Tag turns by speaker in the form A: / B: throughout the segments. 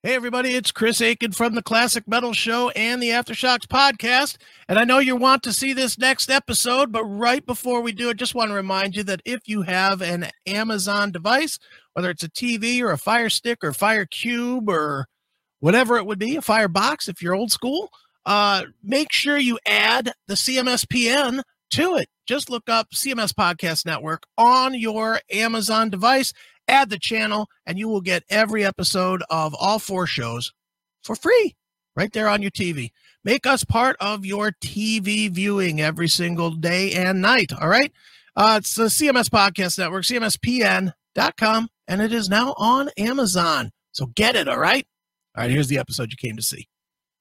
A: Hey, everybody, it's Chris Aiken from the Classic Metal Show and the Aftershocks podcast. And I know you want to see this next episode, but right before we do it, just want to remind you that if you have an Amazon device, whether it's a TV or a Fire Stick or Fire Cube or whatever it would be, a Fire Box if you're old school, make sure you add the CMSPN to it. Just look up CMS Podcast Network on your Amazon device. Add the channel, and you will get every episode of all 4 shows for free right there on your TV. Make us part of your TV viewing every single day and night, all right? It's the CMS Podcast Network, cmspn.com, and it is now on Amazon. So get it, all right? All right, here's the episode you came to see.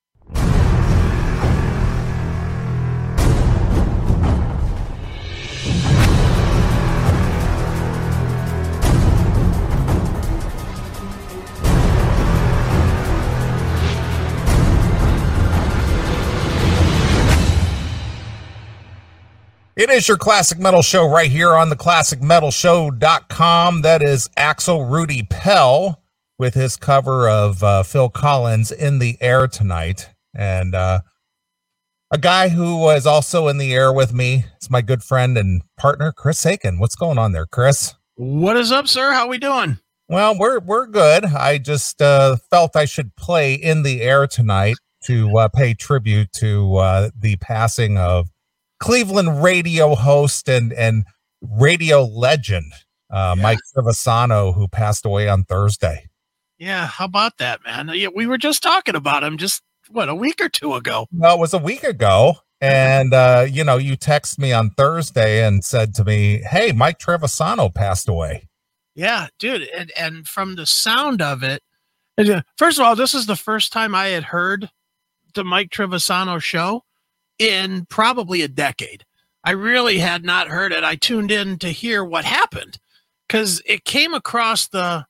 B: It is your Classic Metal Show right here on the ClassicMetalShow.com. That is Axel Rudy Pell with his cover of Phil Collins' In the Air Tonight. And a guy who was also in the air with me is my good friend and partner, Chris Aiken. What's going on there, Chris?
A: What is up, sir? How we doing?
B: Well, we're good. I just felt I should play In the Air Tonight to pay tribute to the passing of Cleveland radio host and radio legend, Mike Trivisano, who passed away on Thursday.
A: Yeah, how about that, man? Yeah, we were just talking about him just, a week or 2 ago?
B: Well, it was a week ago, and, you texted me on Thursday and said to me, hey, Mike Trivisano passed away.
A: Yeah, dude, and from the sound of it, first of all, this is the first time I had heard the Mike Trivisano show in probably a decade. I really had not heard it. I tuned in to hear what happened because it came across the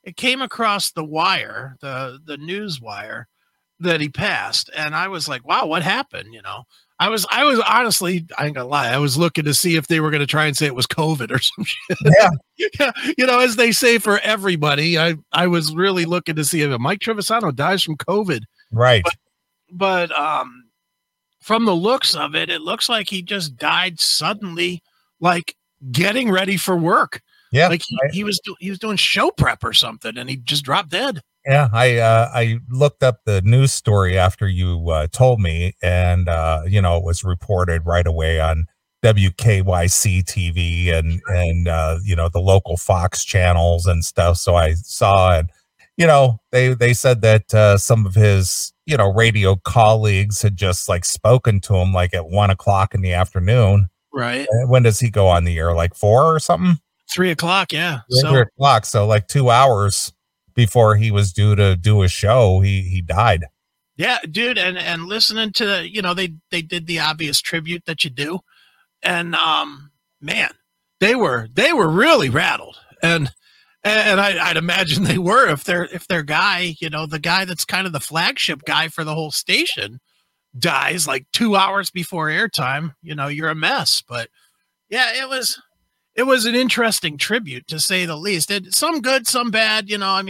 A: wire, the news wire that he passed. And I was like, wow, what happened? I was honestly, I ain't gonna lie. I was looking to see if they were going to try and say it was COVID or some shit. Yeah. As they say for everybody, I was really looking to see if Mike Trivisano dies from COVID.
B: Right.
A: But from the looks of it, it looks like he just died suddenly, like getting ready for work.
B: Yeah,
A: like he was doing show prep or something, and he just dropped dead.
B: Yeah, I looked up the news story after you told me, and it was reported right away on WKYC TV and the local Fox channels and stuff. So I saw it. They said that some of his radio colleagues had just spoken to him at 1:00 in the afternoon.
A: Right.
B: When does he go on the air? 4 or something?
A: 3:00. Yeah.
B: 3:00. So 2 hours before he was due to do a show, he died.
A: Yeah, dude. And listening to, they did the obvious tribute that you do. And, man, they were really rattled. And I'd imagine they were if their guy, the guy that's kind of the flagship guy for the whole station dies 2 hours before airtime, you're a mess. But yeah, it was an interesting tribute to say the least. Some good, some bad,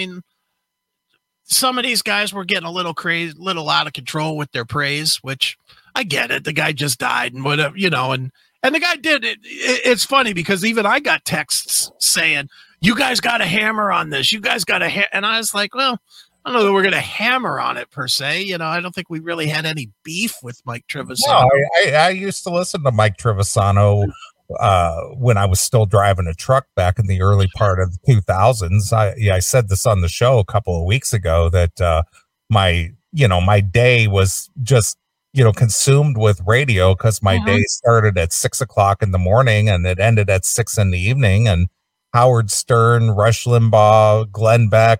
A: some of these guys were getting a little crazy, little out of control with their praise, which I get it. The guy just died and whatever, and the guy did it. It's funny because even I got texts saying, you guys got a hammer on this. You guys got and I was like, well, I don't know that we're going to hammer on it per se. I don't think we really had any beef with Mike Trivisano.
B: No, I used to listen to Mike Trivisano when I was still driving a truck back in the early part of the 2000s. I said this on the show a couple of weeks ago that my day was just consumed with radio because my day started at 6:00 in the morning and it ended at 6 in the evening. And Howard Stern, Rush Limbaugh, Glenn Beck,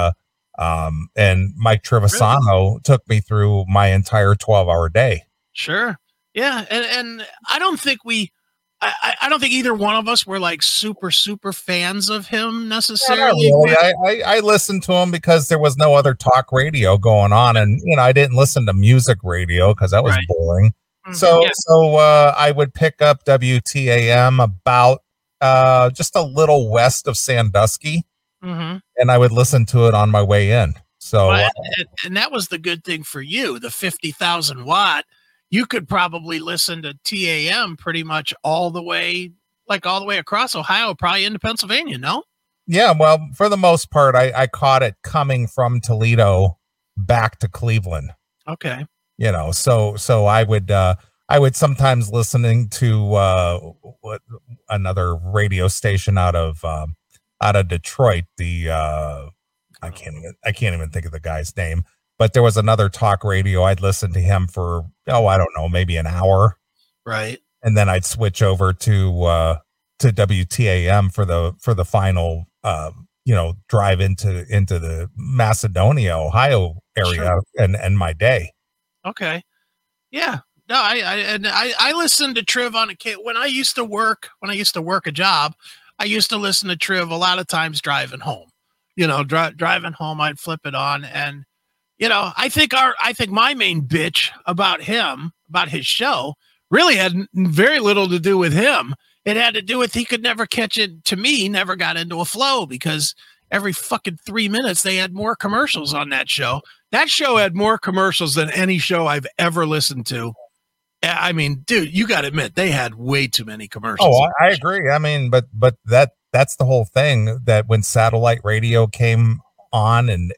B: and Mike Trivisano took me through my entire 12-hour day.
A: Sure. Yeah. And I don't think I don't think either one of us were super, super fans of him necessarily.
B: Yeah, really. I listened to him because there was no other talk radio going on. And, I didn't listen to music radio because that was boring. Mm-hmm. So I would pick up WTAM about just a little west of Sandusky, and I would listen to it on my way in. So,
A: and that was the good thing for you, the 50,000 watt. You could probably listen to TAM pretty much all the way across Ohio, probably into Pennsylvania, no?
B: yeah, well, for the most part, I caught it coming from Toledo back to Cleveland.
A: Okay.
B: So I would sometimes listening to another radio station out of Detroit. I can't even think of the guy's name, but there was another talk radio. I'd listen to him for I don't know, maybe an hour,
A: right?
B: And then I'd switch over to WTAM for the final drive into the Macedonia, Ohio area. Sure. and my day.
A: Okay. Yeah. No, I listened to Triv on when I used to work a job. I used to listen to Triv a lot of times driving home. Driving home, I'd flip it on, and I think my main bitch about his show really had very little to do with him. It had to do with he could never catch it. To me, never got into a flow because every fucking 3 minutes they had more commercials on that show. That show had more commercials than any show I've ever listened to. I mean, dude, you got to admit they had way too many commercials.
B: Oh, I agree. I mean, but that's the whole thing, that when satellite radio came on and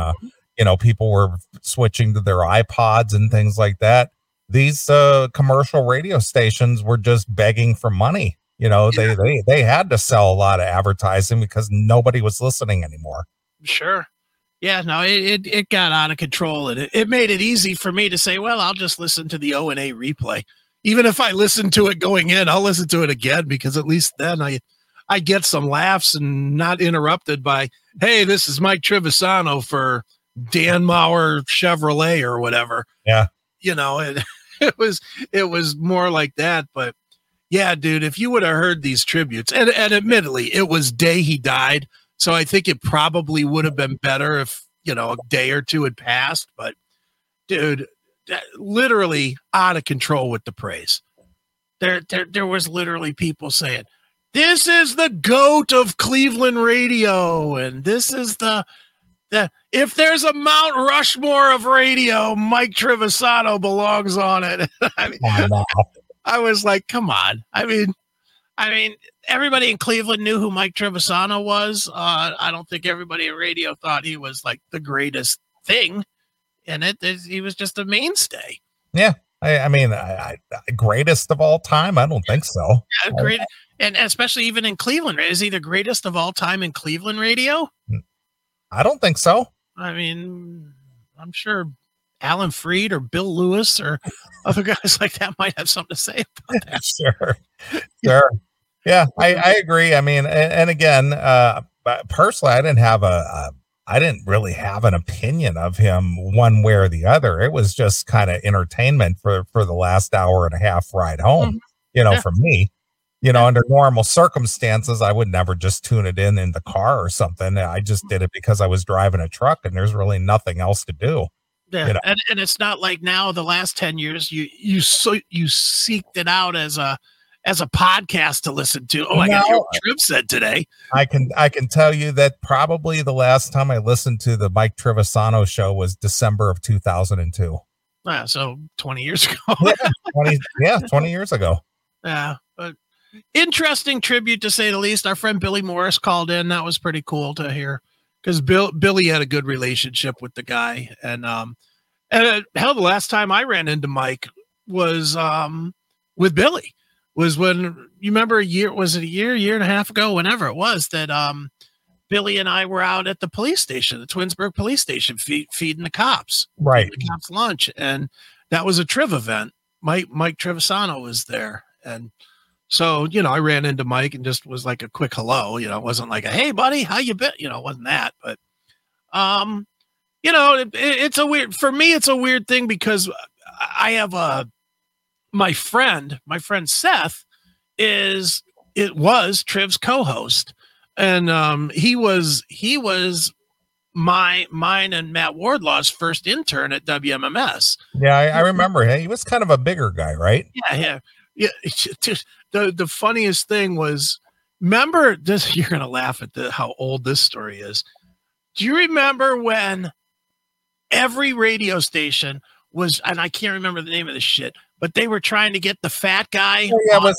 B: people were switching to their iPods and things like that, these commercial radio stations were just begging for money. They had to sell a lot of advertising because nobody was listening anymore.
A: Sure. Yeah, no, it got out of control, and it made it easy for me to say, well, I'll just listen to the O&A replay. Even if I listen to it going in, I'll listen to it again, because at least then I get some laughs and not interrupted by, hey, this is Mike Trivisano for Dan Mauer Chevrolet or whatever.
B: Yeah.
A: It was more like that. But yeah, dude, if you would have heard these tributes, and admittedly, it was day he died. So I think it probably would have been better if, a day or two had passed. But dude, literally out of control with the praise. There was literally people saying, this is the GOAT of Cleveland radio. And this is the if there's a Mount Rushmore of radio, Mike Trivisano belongs on it. I was like, come on. I mean, everybody in Cleveland knew who Mike Trivisano was. I don't think everybody in radio thought he was like the greatest thing in it. He was just a mainstay.
B: Yeah. I mean, greatest of all time? I don't think so.
A: Yeah, great. And especially even in Cleveland. Is he the greatest of all time in Cleveland radio?
B: I don't think so.
A: I mean, I'm sure Alan Freed or Bill Lewis or other guys like that might have something to say about that.
B: Sure. Yeah, I agree. I mean, and again, personally, I didn't really have an opinion of him one way or the other. It was just kind of entertainment for the last hour and a half ride home, for me. Under normal circumstances, I would never just tune it in the car or something. I just did it because I was driving a truck and there's really nothing else to do.
A: Yeah. And it's not like now the last 10 years, you seeked it out as a podcast to listen to. Oh, I got to hear what Triv said today.
B: I can tell you that probably the last time I listened to the Mike Trivisano show was December of 2002.
A: So 20 years ago.
B: 20 years ago.
A: Yeah, but interesting tribute to say the least. Our friend Billy Morris called in. That was pretty cool to hear, because Billy had a good relationship with the guy. And hell, the last time I ran into Mike was with Billy. Was when, you remember a year and a half ago, whenever it was, that Billy and I were out at the police station, the Twinsburg police station, feeding the cops,
B: right?
A: The cops lunch. And that was a Triv event. Mike Trivisano was there. And so, I ran into Mike and just was like a quick hello, it wasn't like a, hey buddy, how you been? It wasn't that, but, it's a weird thing, because I have my friend Seth was Triv's co-host, and he was mine and Matt Wardlaw's first intern at WMMS.
B: Yeah, I remember. Hey, he was kind of a bigger guy, right?
A: Yeah. The funniest thing was, remember this? You're gonna laugh at how old this story is. Do you remember when every radio station was, and I can't remember the name of the shit, but they were trying to get the fat guy.
B: Oh, yeah,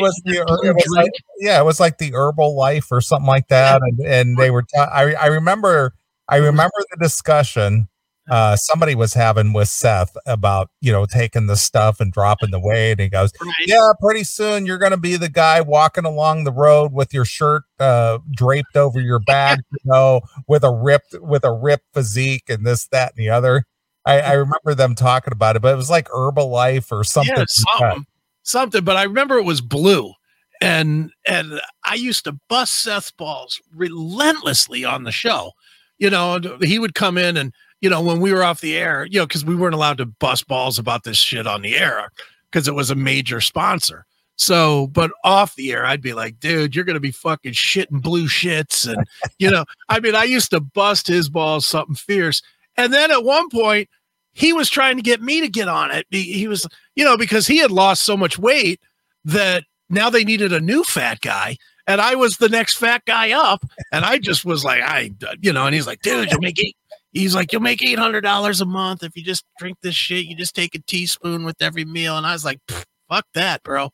B: it was like the Herbalife or something like that, and they were. I remember the discussion somebody was having with Seth about taking the stuff and dropping the weight. And he goes, "Yeah, pretty soon you're going to be the guy walking along the road with your shirt draped over your back, with a ripped physique and this, that, and the other." I remember them talking about it, but it was like Herbalife or something.
A: Yeah, something. But I remember it was blue, and I used to bust Seth's balls relentlessly on the show. He would come in and when we were off the air, because we weren't allowed to bust balls about this shit on the air because it was a major sponsor. So, but off the air, I'd be like, dude, you're going to be fucking shitting blue shits. And, I used to bust his balls something fierce. And then at one point, he was trying to get me to get on it. He was, because he had lost so much weight that now they needed a new fat guy. And I was the next fat guy up. And I just was like, and he's like, dude, you'll make $800 a month if you just drink this shit. You just take a teaspoon with every meal. And I was like, fuck that, bro.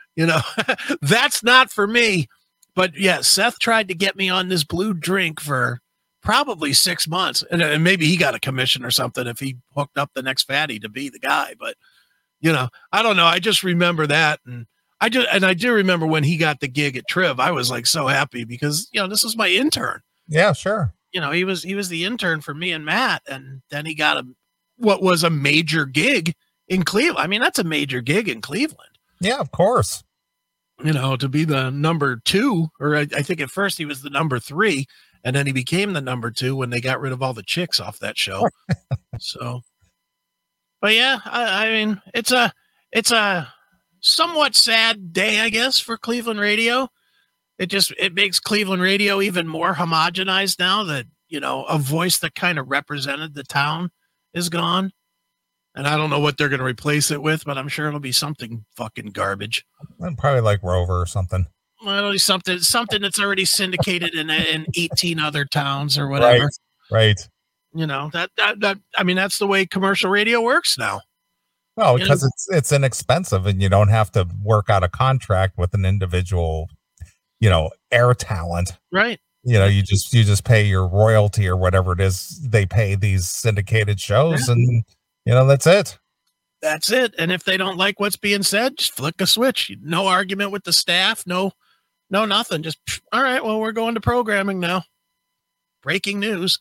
A: That's not for me. But yeah, Seth tried to get me on this blue drink for probably 6 months. And maybe he got a commission or something if he hooked up the next fatty to be the guy. But, I don't know. I just remember that. And I do remember when he got the gig at Triv, I was like so happy because, this was my intern.
B: Yeah, sure.
A: He was the intern for me and Matt. And then he got what was a major gig in Cleveland. I mean, that's a major gig in Cleveland.
B: Yeah, of course.
A: To be the number 2, or I think at first he was the number 3, and then he became the number 2 when they got rid of all the chicks off that show. So, but yeah, I mean, it's a somewhat sad day, I guess, for Cleveland radio. It makes Cleveland radio even more homogenized now that, a voice that kind of represented the town is gone. And I don't know what they're going to replace it with, but I'm sure it'll be something fucking garbage.
B: Probably like Rover or something.
A: Well, it'll be something that's already syndicated in 18 other towns or whatever.
B: Right.
A: That's the way commercial radio works now.
B: Well, because it's inexpensive and you don't have to work out a contract with an individual, air talent.
A: Right.
B: You just pay your royalty or whatever it is they pay these syndicated shows, and that's it.
A: That's it. And if they don't like what's being said, just flick a switch. No argument with the staff. No, nothing. Just, all right, well, we're going to programming now. Breaking news.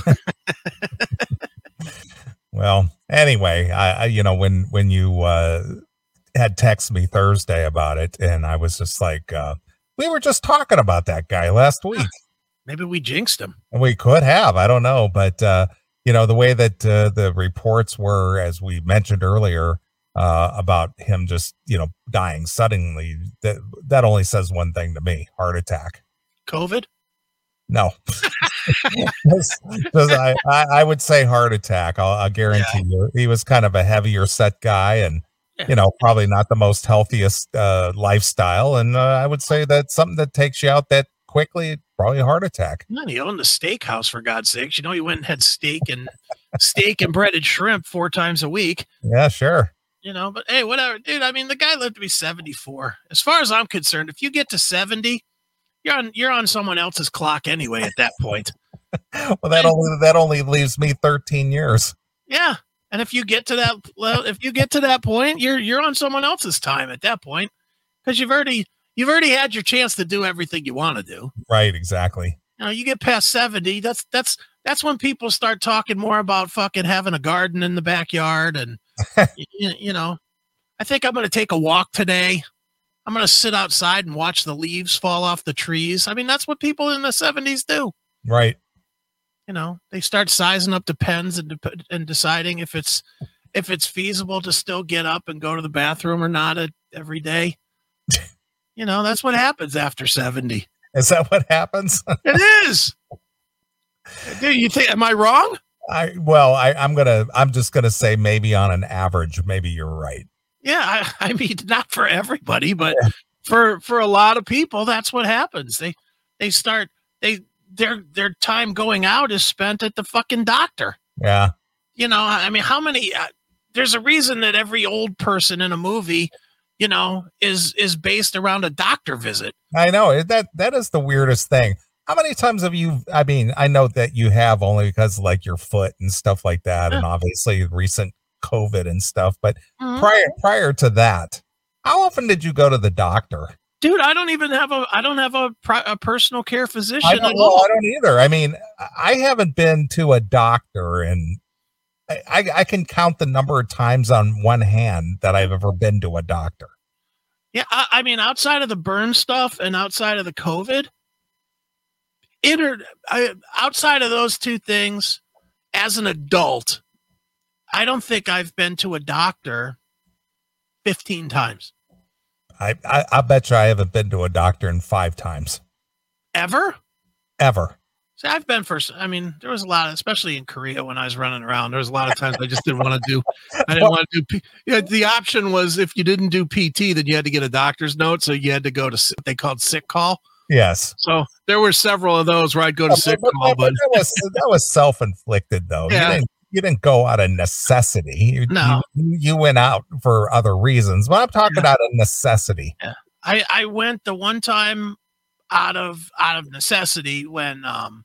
B: Well, anyway, I when you had texted me Thursday about it, and I was just like, we were just talking about that guy last week.
A: Maybe we jinxed him.
B: We could have. I don't know. But, the way that the reports were, as we mentioned earlier, about him just, dying suddenly, that only says one thing to me: heart attack.
A: COVID?
B: No. I would say heart attack. I'll guarantee you. He was kind of a heavier set guy and, probably not the most healthiest lifestyle. And I would say that's something that takes you out that quickly, probably a heart attack.
A: Man, he owned the steakhouse, for God's sakes. He went and had steak and breaded shrimp 4 times a week.
B: Yeah, sure.
A: But hey, whatever, dude. I mean, the guy lived to be 74. As far as I'm concerned, if you get to 70, you're on someone else's clock anyway at that point.
B: Well, that only leaves me 13 years.
A: Yeah. And if you get to that point, you're on someone else's time at that point, because you've already had your chance to do everything you want to do. Right, exactly. You get past 70, that's when people start talking more about fucking having a garden in the backyard. And, I think I'm going to take a walk today. I'm going to sit outside and watch the leaves fall off the trees. I mean, that's what people in the 70s do. Right. They start sizing up the pens and deciding if it's feasible to still get up and go to the bathroom or not every day. That's what happens after 70. Is that what happens? It is. Do you think, am I wrong? I'm just going to say maybe on an average, maybe you're right. Yeah. I mean, not for everybody, but for a lot of people, that's what happens. Their time going out is spent at the fucking doctor. Yeah. I mean, how many, there's a reason that every old person in a movie, is based around a doctor visit.
B: I know that is the weirdest thing. How many times have you, I mean, I know that you have only because like your foot and stuff like that. And obviously recent COVID and stuff, but prior to that, how often did you go to the doctor?
A: Dude, I don't have a personal care physician at
B: Well,
A: all.
B: I don't either. I mean, I haven't been to a doctor, and I can count the number of times on one hand that I've ever been to a doctor.
A: Yeah, I mean, outside of the burn stuff and outside of the COVID, outside of those two things, as an adult, I don't think I've been to a doctor 15 times.
B: I bet you I haven't been to a doctor in 5 times.
A: Ever? See, I've been there was a lot, especially in Korea when I was running around, there was a lot of times I just didn't want to do, the option was if you didn't do PT, then you had to get a doctor's note. So you had to go to what they called sick call.
B: Yes.
A: So there were several of those where I'd go to sick call, but
B: that was self-inflicted though.
A: Yeah.
B: You didn't go out of necessity. You went out for other reasons, but I'm talking about a necessity.
A: Yeah. I went the one time out of necessity when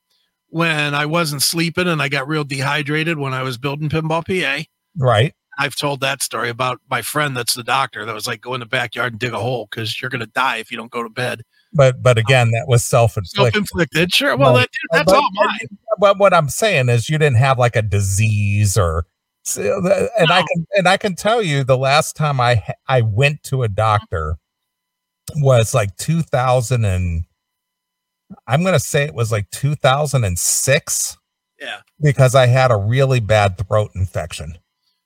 A: I wasn't sleeping and I got real dehydrated when I was building Pinball PA.
B: Right.
A: I've told that story about my friend that's the doctor that was like, go in the backyard and dig a hole because you're going to die if you don't go to bed.
B: But again, that was self-inflicted.
A: Self-inflicted, sure. Well, that's all mine.
B: But what I'm saying is, you didn't have like a disease or, and I can tell you, the last time I went to a doctor was like 2000 and I'm going to say it was like 2006.
A: Yeah.
B: Because I had a really bad throat infection.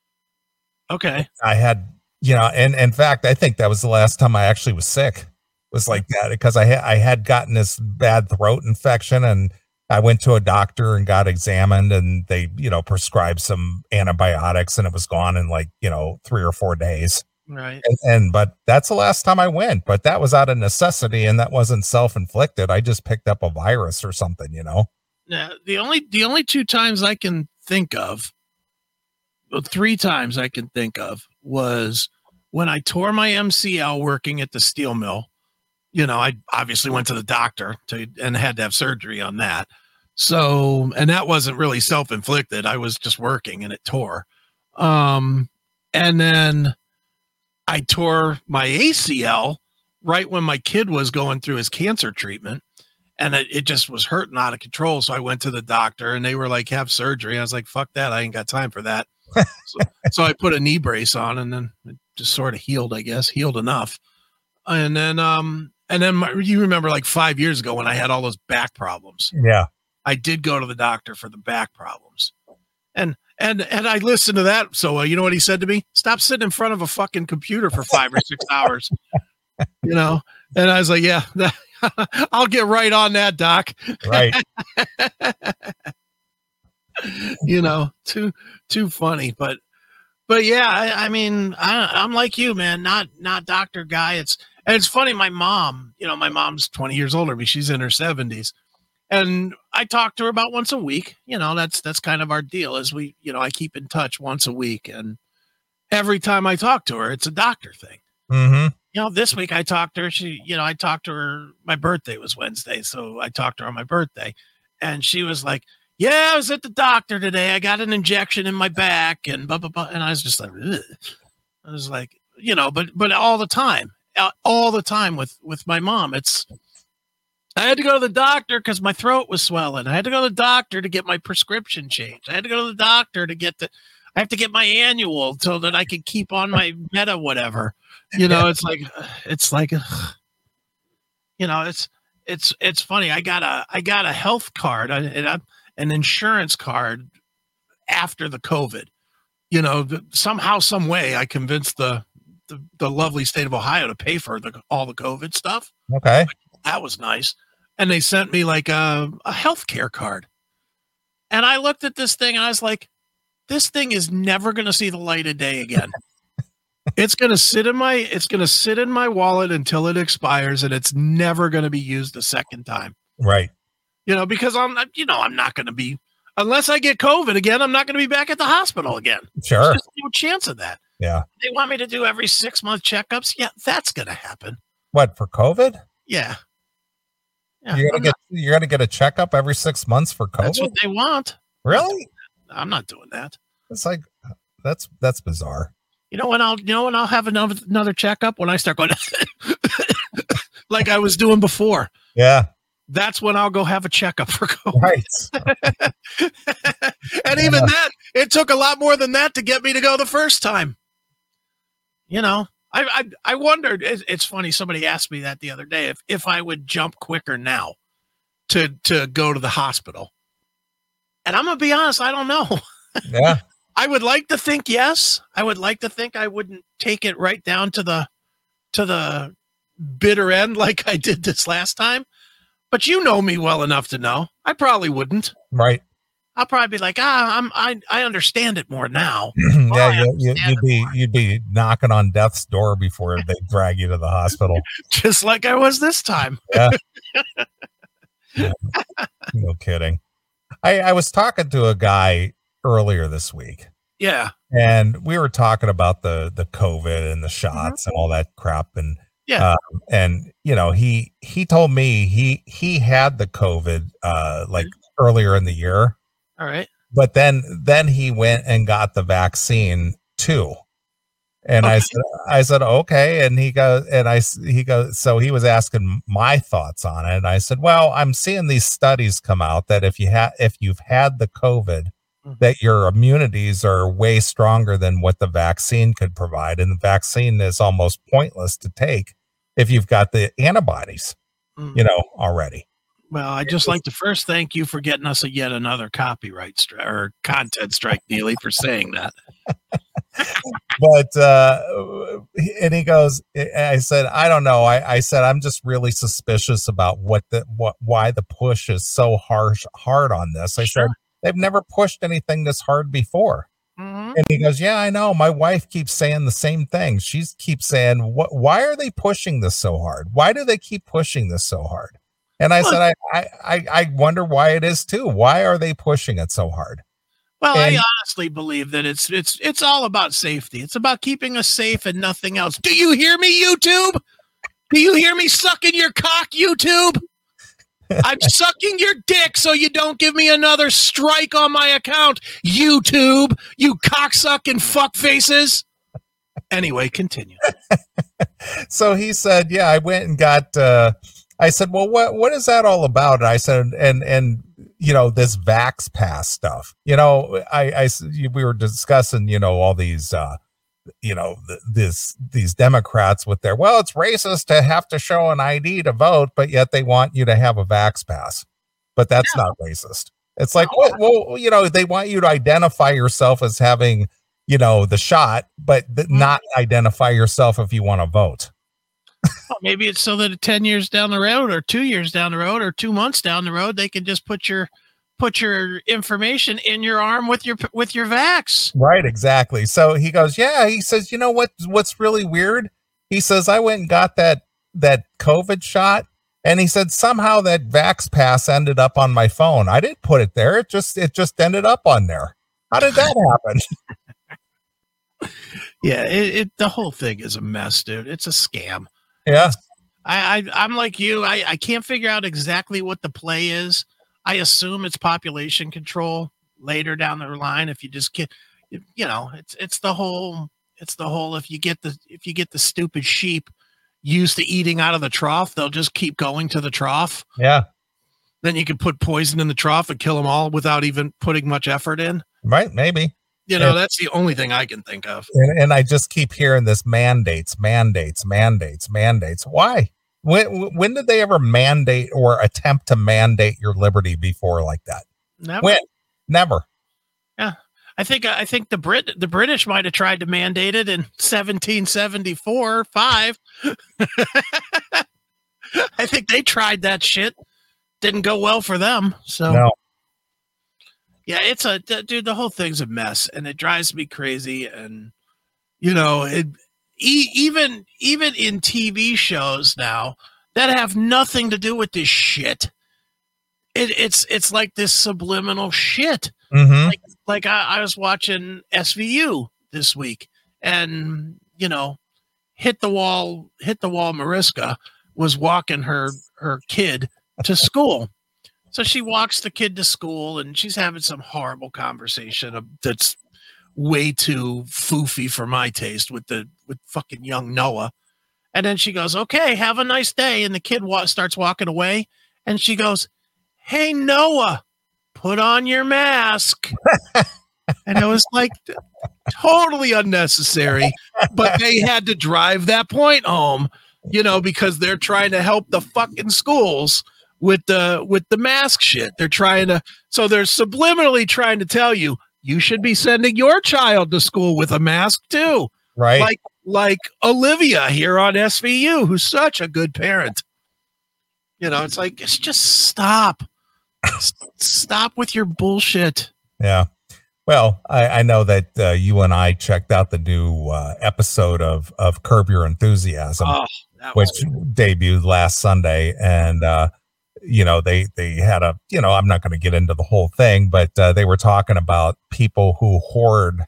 A: Okay.
B: I had, and in fact, I think that was the last time I actually was sick. It was like that because I had gotten this bad throat infection, and I went to a doctor and got examined, and they, prescribed some antibiotics, and it was gone in like, 3 or 4 days.
A: Right.
B: But that's the last time I went, but that was out of necessity, and that wasn't self-inflicted. I just picked up a virus or something,
A: Yeah. The only 2 times I can think of, 3 times I can think of, was when I tore my MCL working at the steel mill. I obviously went to the doctor and had to have surgery on that. So, and that wasn't really self-inflicted. I was just working and it tore. And then I tore my ACL right when my kid was going through his cancer treatment, and it just was hurting out of control. So I went to the doctor and they were like, have surgery. I was like, fuck that. I ain't got time for that. So I put a knee brace on, and then it just sort of healed, I guess, healed enough. And then you remember like 5 years ago when I had all those back problems.
B: Yeah.
A: I did go to the doctor for the back problems. And I listened to that. So you know what he said to me? Stop sitting in front of a fucking computer for 5 or 6 hours. And I was like, yeah, I'll get right on that, doc.
B: Right.
A: Too funny, but yeah, I mean, I'm like you, man, not doctor guy. It's funny. My mom, my mom's 20 years older than me. She's in her 70s. And I talk to her about once a week. That's kind of our deal is I keep in touch once a week. And every time I talk to her, it's a doctor thing.
B: Mm-hmm.
A: This week I talked to her. I talked to her. My birthday was Wednesday. So I talked to her on my birthday, and she was like, yeah, I was at the doctor today. I got an injection in my back and blah, blah, blah. And I was just like, ugh. I was like, but all the time with my mom, I had to go to the doctor because my throat was swelling. I had to go to the doctor to get my prescription changed. I had to go to the doctor I have to get my annual so that I could keep on my meta, whatever. It's funny. I got a health card and an insurance card after the COVID. Somehow, some way, I convinced the lovely state of Ohio to pay for all the COVID stuff.
B: Okay.
A: That was nice. And they sent me like a healthcare card. And I looked at this thing and I was like, this thing is never going to see the light of day again. It's going to sit in my wallet until it expires, and it's never going to be used a second time.
B: Right.
A: Because I'm not going to be unless I get COVID again, I'm not going to be back at the hospital again.
B: Sure.
A: There's just no chance of that.
B: Yeah.
A: They want me to do every 6-month checkups. Yeah, that's going to happen.
B: What, for COVID?
A: Yeah.
B: You're gonna get a checkup every 6 months for COVID?
A: That's what they want.
B: Really?
A: I'm not doing that.
B: It's like that's bizarre.
A: You know when I'll have another checkup when I start going like I was doing before.
B: Yeah.
A: That's when I'll go have a checkup for COVID.
B: Right.
A: And even then, it took a lot more than that to get me to go the first time. You know, I wondered. It's funny. Somebody asked me that the other day if I would jump quicker now to go to the hospital. And I'm gonna be honest, I don't know.
B: Yeah.
A: I would like to think yes. I would like to think I wouldn't take it right down to the bitter end like I did this last time. But you know me well enough to know I probably wouldn't.
B: Right.
A: I'll probably be like, I understand it more now.
B: Yeah, you'd be knocking on death's door before they drag you to the hospital.
A: Just like I was this time.
B: Yeah. Yeah. No kidding. I was talking to a guy earlier this week.
A: Yeah.
B: And we were talking about the COVID and the shots and all that crap. And
A: yeah.
B: And you know, he told me he had the COVID like earlier in the year.
A: All right.
B: But then he went and got the vaccine too. And okay. I said, okay. And he goes, so he was asking my thoughts on it. And I said, well, I'm seeing these studies come out that if you've had the COVID, that your immunities are way stronger than what the vaccine could provide. And the vaccine is almost pointless to take if you've got the antibodies, you know, already.
A: Well, I'd just like to first thank you for getting us yet another copyright or content strike, Neely, for saying that.
B: But, and he goes, I said, I don't know. I said, I'm just really suspicious about why the push is so hard on this. I said, they've never pushed anything this hard before. And he goes, yeah, I know. My wife keeps saying the same thing. She keeps saying, why are they pushing this so hard? Why do they keep pushing this so hard? And I said, I wonder why it is too. Why are they pushing it so hard?
A: Well, I honestly believe that it's all about safety. It's about keeping us safe and nothing else. Do you hear me, YouTube? Do you hear me sucking your cock, YouTube? I'm sucking your dick so you don't give me another strike on my account, YouTube, you cocksucking fuck faces. Anyway, continue.
B: So he said, yeah, I went and got, I said, well, what is that all about? And I said, and you know, this Vax Pass stuff, you know, we were discussing, you know, all these, you know, these Democrats with their, well, it's racist to have to show an ID to vote, but yet they want you to have a Vax Pass, but that's not racist. It's like, well, you know, they want you to identify yourself as having, you know, the shot, but not identify yourself if you want to vote.
A: Well, maybe it's so that 10 years down the road or 2 years down the road or 2 months down the road, they can just put your information in your arm with your vax.
B: Right. Exactly. So he goes, yeah, he says, you know what's really weird? He says, I went and got that COVID shot. And he said, somehow that Vax Pass ended up on my phone. I didn't put it there. It just ended up on there. How did that happen?
A: Yeah. The whole thing is a mess, dude. It's a scam.
B: Yeah.
A: I'm like you. I can't figure out exactly what the play is. I assume it's population control later down the line. If you just get, you know, it's the whole if you get the stupid sheep used to eating out of the trough, they'll just keep going to the trough.
B: Yeah.
A: Then you can put poison in the trough and kill them all without even putting much effort in.
B: Right. Maybe.
A: You know, that's the only thing I can think of.
B: And I just keep hearing this mandates. Why? When did they ever mandate or attempt to mandate your liberty before like that?
A: Never.
B: When? Never.
A: Yeah. I think the British might have tried to mandate it in 1774, 5. I think they tried that shit. Didn't go well for them. So
B: no.
A: Yeah, dude, the whole thing's a mess and it drives me crazy. And, you know, even in TV shows now that have nothing to do with this shit, it's like this subliminal shit.
B: Mm-hmm.
A: Like I was watching SVU this week, and hit the wall Mariska was walking her kid to school. So she walks the kid to school, and she's having some horrible conversation that's way too foofy for my taste with fucking young Noah. And then she goes, "Okay, have a nice day." And the kid starts walking away, and she goes, "Hey, Noah, put on your mask." And it was like totally unnecessary, but they had to drive that point home, because they're trying to help the fucking schools with the mask shit. They're subliminally trying to tell you should be sending your child to school with a mask too.
B: Right.
A: Like Olivia here on SVU, who's such a good parent. It's like, just stop. Stop with your bullshit.
B: Yeah. Well, I know that you and I checked out the new episode of Curb Your Enthusiasm, which debuted last Sunday. And, they had I'm not going to get into the whole thing, but they were talking about people who hoard,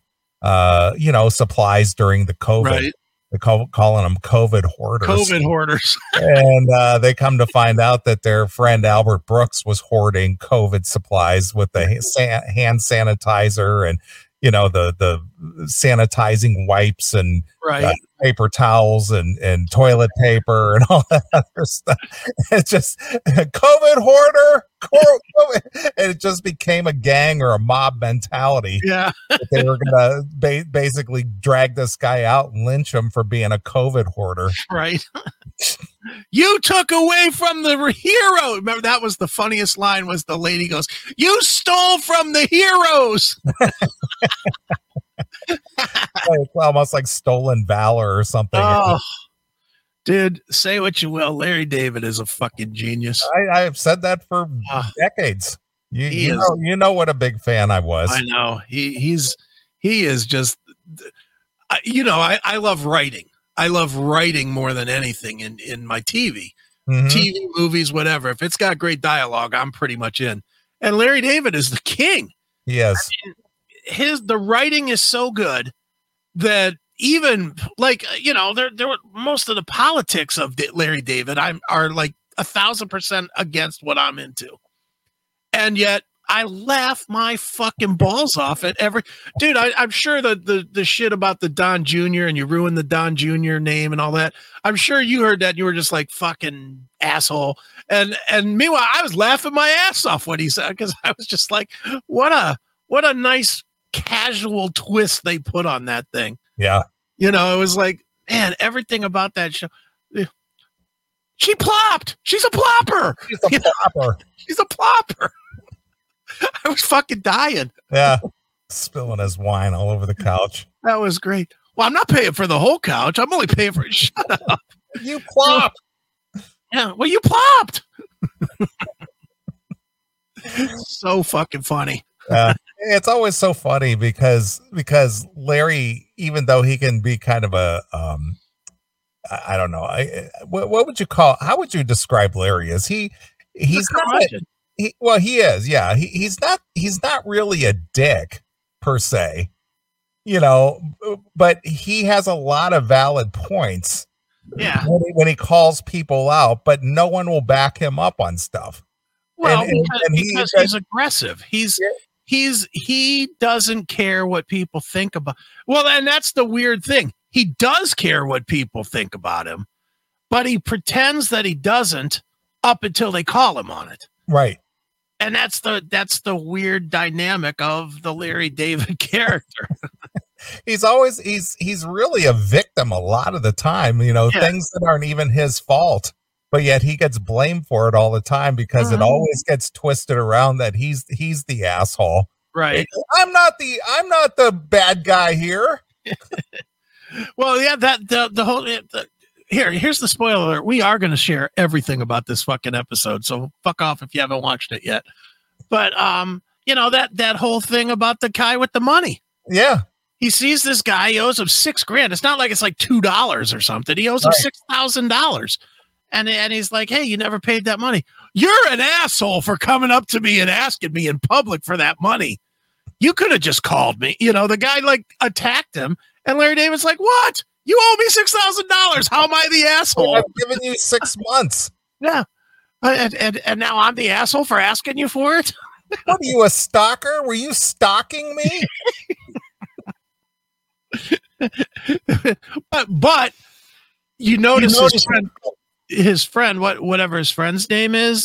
B: supplies during the COVID.
A: Right.
B: They're calling them COVID hoarders.
A: COVID hoarders.
B: And they come to find out that their friend Albert Brooks was hoarding COVID supplies with the hand sanitizer and, the sanitizing wipes and paper towels and toilet paper and all that other stuff. It's just COVID hoarder. And it just became a gang or a mob mentality.
A: Yeah.
B: They were going to basically drag this guy out and lynch him for being a COVID hoarder.
A: Right. You took away from the hero. Remember, that was the funniest line, was the lady goes, "You stole from the heroes."
B: It's almost like stolen valor or something.
A: Oh, dude, say what you will, Larry David is a fucking genius.
B: I have said that for decades. You know what a big fan I was.
A: I know. He is just, I love writing. I love writing more than anything in my TV. Mm-hmm. TV, movies, whatever. If it's got great dialogue, I'm pretty much in. And Larry David is the king.
B: Yes.
A: I mean, the writing is so good that even like, there were most of the politics of Larry David are like 1,000% against what I'm into. And yet I laugh my fucking balls off at dude. I'm sure that the shit about the Don Jr. and you ruined the Don Jr. name and all that. I'm sure you heard that and you were just like, fucking asshole. And meanwhile, I was laughing my ass off when he said, because I was just like, what a nice casual twist they put on that thing.
B: Yeah.
A: It was like, man, everything about that show. She plopped. She's a plopper.
B: She's a plopper.
A: She's a plopper. I was fucking dying.
B: Yeah. Spilling his wine all over the couch.
A: That was great. Well, I'm not paying for the whole couch. I'm only paying for it. Shut up.
B: You plopped.
A: Yeah. Well, you plopped. So fucking funny.
B: It's always so funny because Larry, even though he can be kind of a, I don't know. What would you how would you describe Larry? He's not, he is. Yeah. He's not really a dick per se, but he has a lot of valid points.
A: Yeah.
B: When he calls people out, but no one will back him up on stuff.
A: Well, because he's aggressive. He doesn't care what people think about. Well, and that's the weird thing. He does care what people think about him, but he pretends that he doesn't up until they call him on it.
B: Right.
A: And that's the weird dynamic of the Larry David character.
B: He's really a victim a lot of the time, things that aren't even his fault, but yet he gets blamed for it all the time because it always gets twisted around that he's the asshole.
A: Right.
B: I'm not the bad guy here.
A: Well, yeah, the whole here's the spoiler alert. We are going to share everything about this fucking episode, so fuck off if you haven't watched it yet. But that whole thing about the guy with the money.
B: Yeah.
A: He sees this guy, he owes him $6,000. It's not like it's like $2 or something. He owes him $6,000. And he's like, hey, you never paid that money. You're an asshole for coming up to me and asking me in public for that money. You could have just called me. The guy like attacked him. And Larry David's like, what? You owe me $6,000. How am I the asshole?
B: I've given you 6 months.
A: Yeah. And now I'm the asshole for asking you for it.
B: What are you, a stalker? Were you stalking me?
A: but you notice his friend, whatever his friend's name is,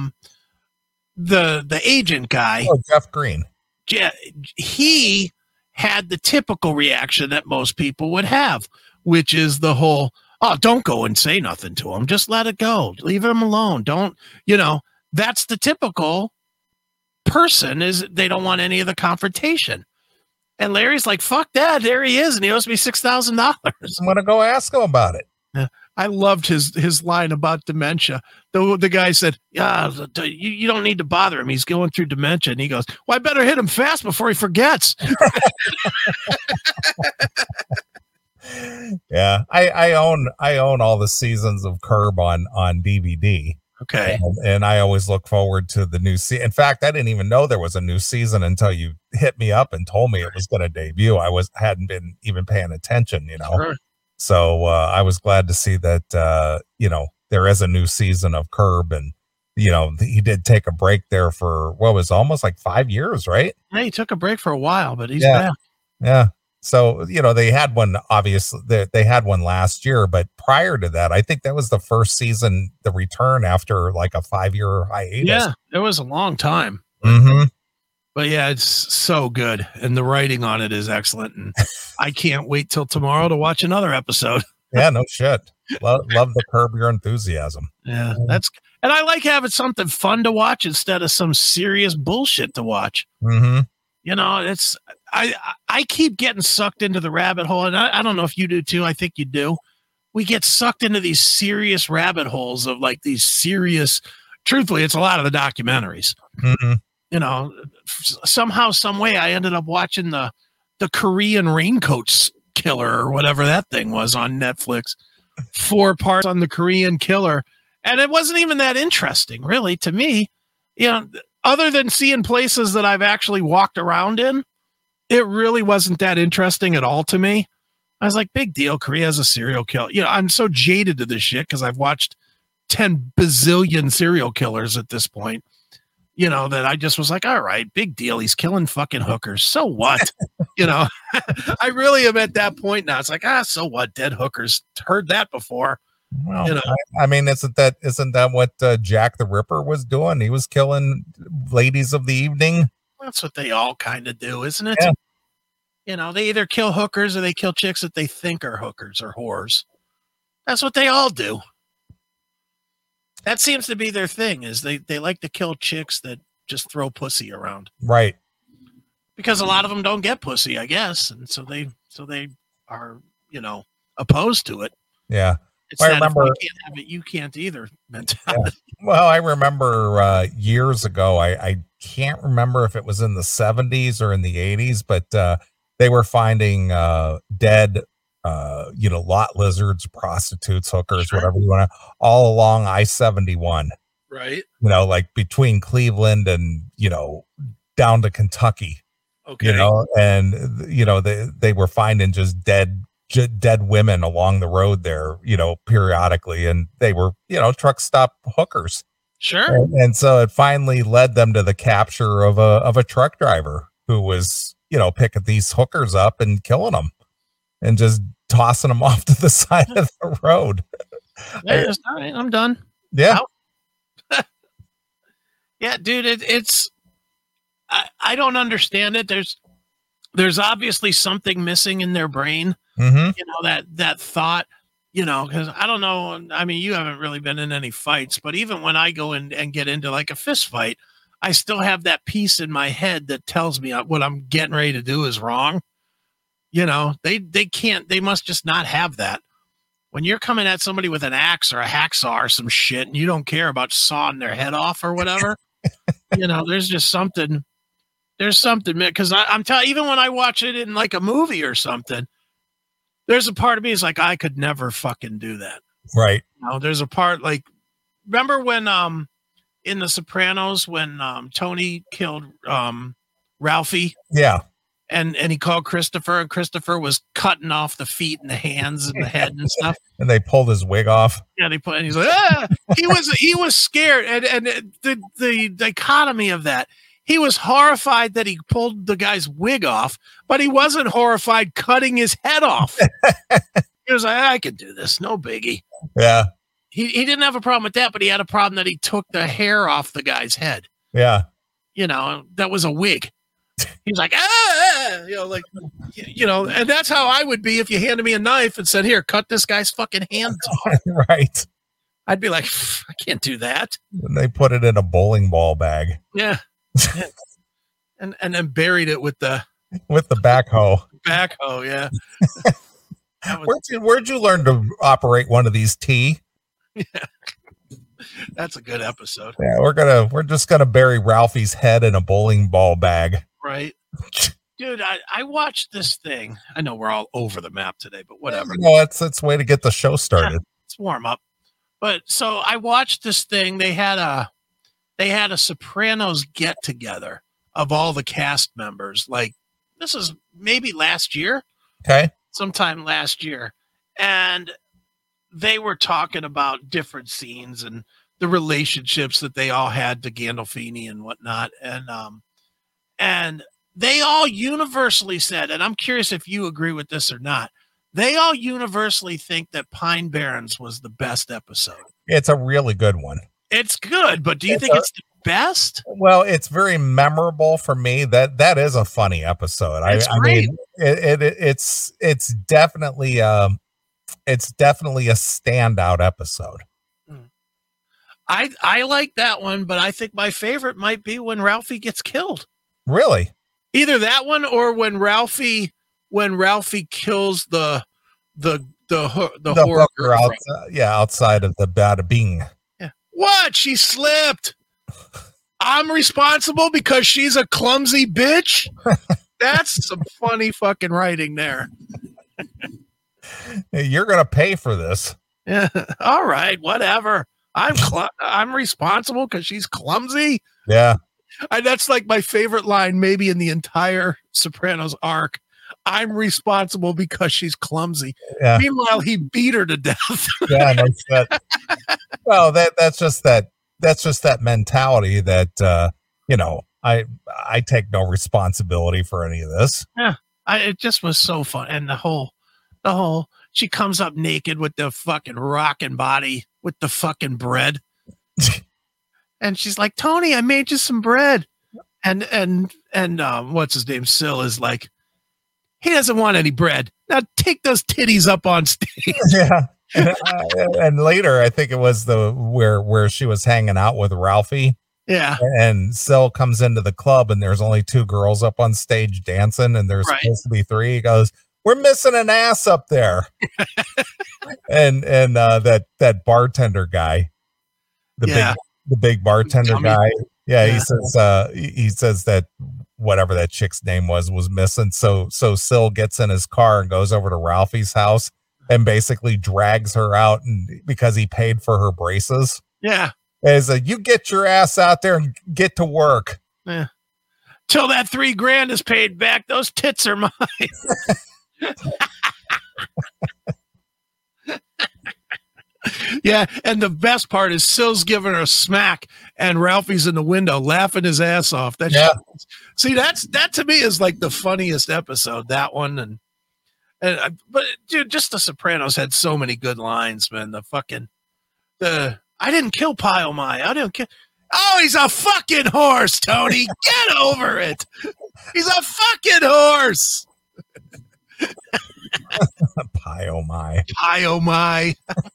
A: the agent guy.
B: Oh, Jeff Green.
A: Yeah, he had the typical reaction that most people would have, which is the whole, oh, don't go and say nothing to him. Just let it go. Leave him alone. Don't, that's the typical person, is they don't want any of the confrontation. And Larry's like, fuck that. There he is. And he owes me $6,000.
B: I'm going to go ask him about it.
A: Yeah. I loved his line about dementia. The guy said, yeah, you don't need to bother him. He's going through dementia. And he goes, well, I better hit him fast before he forgets.
B: Yeah. I own all the seasons of Curb on DVD.
A: Okay.
B: And I always look forward to the new season. In fact, I didn't even know there was a new season until you hit me up and told me it was going to debut. I hadn't been even paying attention,
A: Sure.
B: So I was glad to see that, there is a new season of Curb, and, he did take a break there for what was almost like 5 years, right?
A: Yeah, he took a break for a while, but he's back.
B: Yeah. So, they had one, obviously they had one last year, but prior to that, I think that was the first season, the return after like a 5-year hiatus.
A: Yeah, it was a long time.
B: Mm-hmm.
A: But yeah, it's so good. And the writing on it is excellent. And I can't wait till tomorrow to watch another episode.
B: Yeah, no shit. Love the Curb Your Enthusiasm.
A: Yeah, and I like having something fun to watch instead of some serious bullshit to watch.
B: Mm-hmm.
A: I keep getting sucked into the rabbit hole, and I don't know if you do too. I think you do. We get sucked into these serious rabbit holes of like these serious, truthfully, it's a lot of the documentaries.
B: Mm-hmm.
A: Somehow, some way I ended up watching the Korean raincoats killer or whatever that thing was on Netflix. 4 parts on the Korean killer. And it wasn't even that interesting, really, to me. Other than seeing places that I've actually walked around in, it really wasn't that interesting at all to me. I was like, big deal. Korea's a serial killer. I'm so jaded to this shit because I've watched 10 bazillion serial killers at this point. That I just was like, all right, big deal. He's killing fucking hookers. So what? I really am at that point now. It's like, so what? Dead hookers. Heard that before.
B: Well, I mean, isn't that what Jack the Ripper was doing? He was killing ladies of the evening.
A: That's what they all kind of do, isn't it?
B: Yeah.
A: They either kill hookers or they kill chicks that they think are hookers or whores. That's what they all do. That seems to be their thing, is they like to kill chicks that just throw pussy around.
B: Right.
A: Because a lot of them don't get pussy, I guess. And so they are, opposed to it.
B: Yeah.
A: It's that if I can't have it, you can't either mentality.
B: Yeah. Well, I remember years ago, I can't remember if it was in the 70s or in the 80s, but they were finding dead lot lizards, prostitutes, hookers,
A: Sure.
B: whatever you want to, all along I-71.
A: Right.
B: Like between Cleveland and, down to Kentucky.
A: Okay.
B: And, they were finding just dead women along the road there, periodically. And they were, truck stop hookers.
A: Sure.
B: And so it finally led them to the capture of a truck driver who was, picking these hookers up and killing them and just tossing them off to the side of the road.
A: Yeah, all right, I'm done.
B: Yeah.
A: Yeah, dude, it's I don't understand it. There's obviously something missing in their brain.
B: Mm-hmm.
A: That thought, because I don't know. I mean, you haven't really been in any fights, but even when I go in and get into like a fist fight, I still have that piece in my head that tells me what I'm getting ready to do is wrong. They must just not have that. When you're coming at somebody with an axe or a hacksaw or some shit and you don't care about sawing their head off or whatever, there's just something, because I'm telling you, even when I watch it in like a movie or something, there's a part of me is like, I could never fucking do that.
B: Right.
A: know, there's a part like, remember when in The Sopranos when Tony killed Ralphie?
B: Yeah.
A: And he called Christopher, and Christopher was cutting off the feet and the hands and the head and stuff.
B: And they pulled his wig off.
A: Yeah, and he's like, he was scared, and the dichotomy of that. He was horrified that he pulled the guy's wig off, but he wasn't horrified cutting his head off. He was like, I could do this, no biggie.
B: Yeah.
A: He didn't have a problem with that, but he had a problem that he took the hair off the guy's head.
B: Yeah.
A: You know, that was a wig. He's like, you know, like, you know, and that's how I would be if you handed me a knife and said, here, cut this guy's fucking hands off.
B: Right.
A: I'd be like, I can't do that.
B: And they put it in a bowling ball bag.
A: Yeah. and then buried it with the
B: backhoe.
A: Backhoe, yeah.
B: Where'd you learn to operate one of these T?
A: Yeah. That's a good episode.
B: Yeah, we're just gonna bury Ralphie's head in a bowling ball bag.
A: Right. Dude, I watched this thing. I know we're all over the map today, but whatever.
B: No, it's a way to get the show started.
A: Yeah, it's warm up. But so I watched this thing. They had a Sopranos get together of all the cast members. Like, this is maybe last year.
B: Okay.
A: Sometime last year. And they were talking about different scenes and the relationships that they all had to Gandolfini and whatnot. And they all universally said, and I'm curious if you agree with this or not, they all universally think that Pine Barrens was the best episode.
B: It's a really good one.
A: It's good, but do you think it's the best?
B: Well, it's very memorable for me. That is a funny episode. I mean, it's definitely a standout episode.
A: I like that one, but I think my favorite might be when Ralphie gets killed.
B: Really?
A: Either that one or when Ralphie kills the
B: hooker outside of the Bada Bing.
A: Yeah. What? She slipped. I'm responsible because she's a clumsy bitch. That's some funny fucking writing there.
B: You're gonna pay for this.
A: Yeah. All right. Whatever. I'm responsible because she's clumsy.
B: Yeah.
A: That's like my favorite line, maybe in the entire Sopranos arc. I'm responsible because she's clumsy. Yeah. Meanwhile, he beat her to death.
B: Yeah, no shit. Well, that's just that mentality that you know, I take no responsibility for any of this.
A: Yeah, it just was so fun, and the whole she comes up naked with the fucking rocking body with the fucking bread. And she's like, Tony, I made you some bread. And what's his name? Sil is like, he doesn't want any bread. Now take those titties up on stage.
B: Yeah. And later, I think it was where she was hanging out with Ralphie.
A: Yeah.
B: And Sil comes into the club and there's only 2 girls up on stage dancing and there's supposed to be 3. He goes, we're missing an ass up there. and that bartender guy, the big bartender guy. Yeah, he says that whatever that chick's name was missing. So Sil gets in his car and goes over to Ralphie's house and basically drags her out, and because he paid for her braces.
A: Yeah.
B: And he's like, you get your ass out there and get to work.
A: Yeah. Till that $3,000 is paid back, those tits are mine. Yeah, and the best part is Sil's giving her a smack, and Ralphie's in the window laughing his ass off. See, that to me is like the funniest episode. That one, but dude, just the Sopranos had so many good lines, man. I didn't kill Pio Mai. I didn't kill. Oh, he's a fucking horse, Tony. Get over it. He's a fucking horse.
B: Pio Mai.
A: Pio Mai.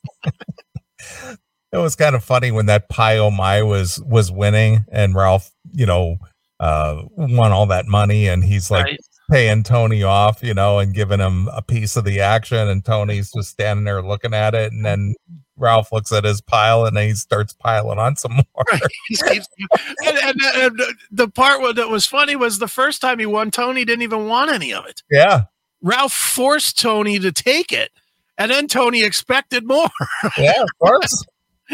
B: It was kind of funny when that Pio Mai was winning and Ralph, won all that money, and he's like paying Tony off, and giving him a piece of the action, and Tony's just standing there looking at it, and then Ralph looks at his pile and then he starts piling on some more. Right.
A: And the part that was funny was the first time he won, Tony didn't even want any of it.
B: Yeah.
A: Ralph forced Tony to take it. And then Tony expected more.
B: Yeah, of course.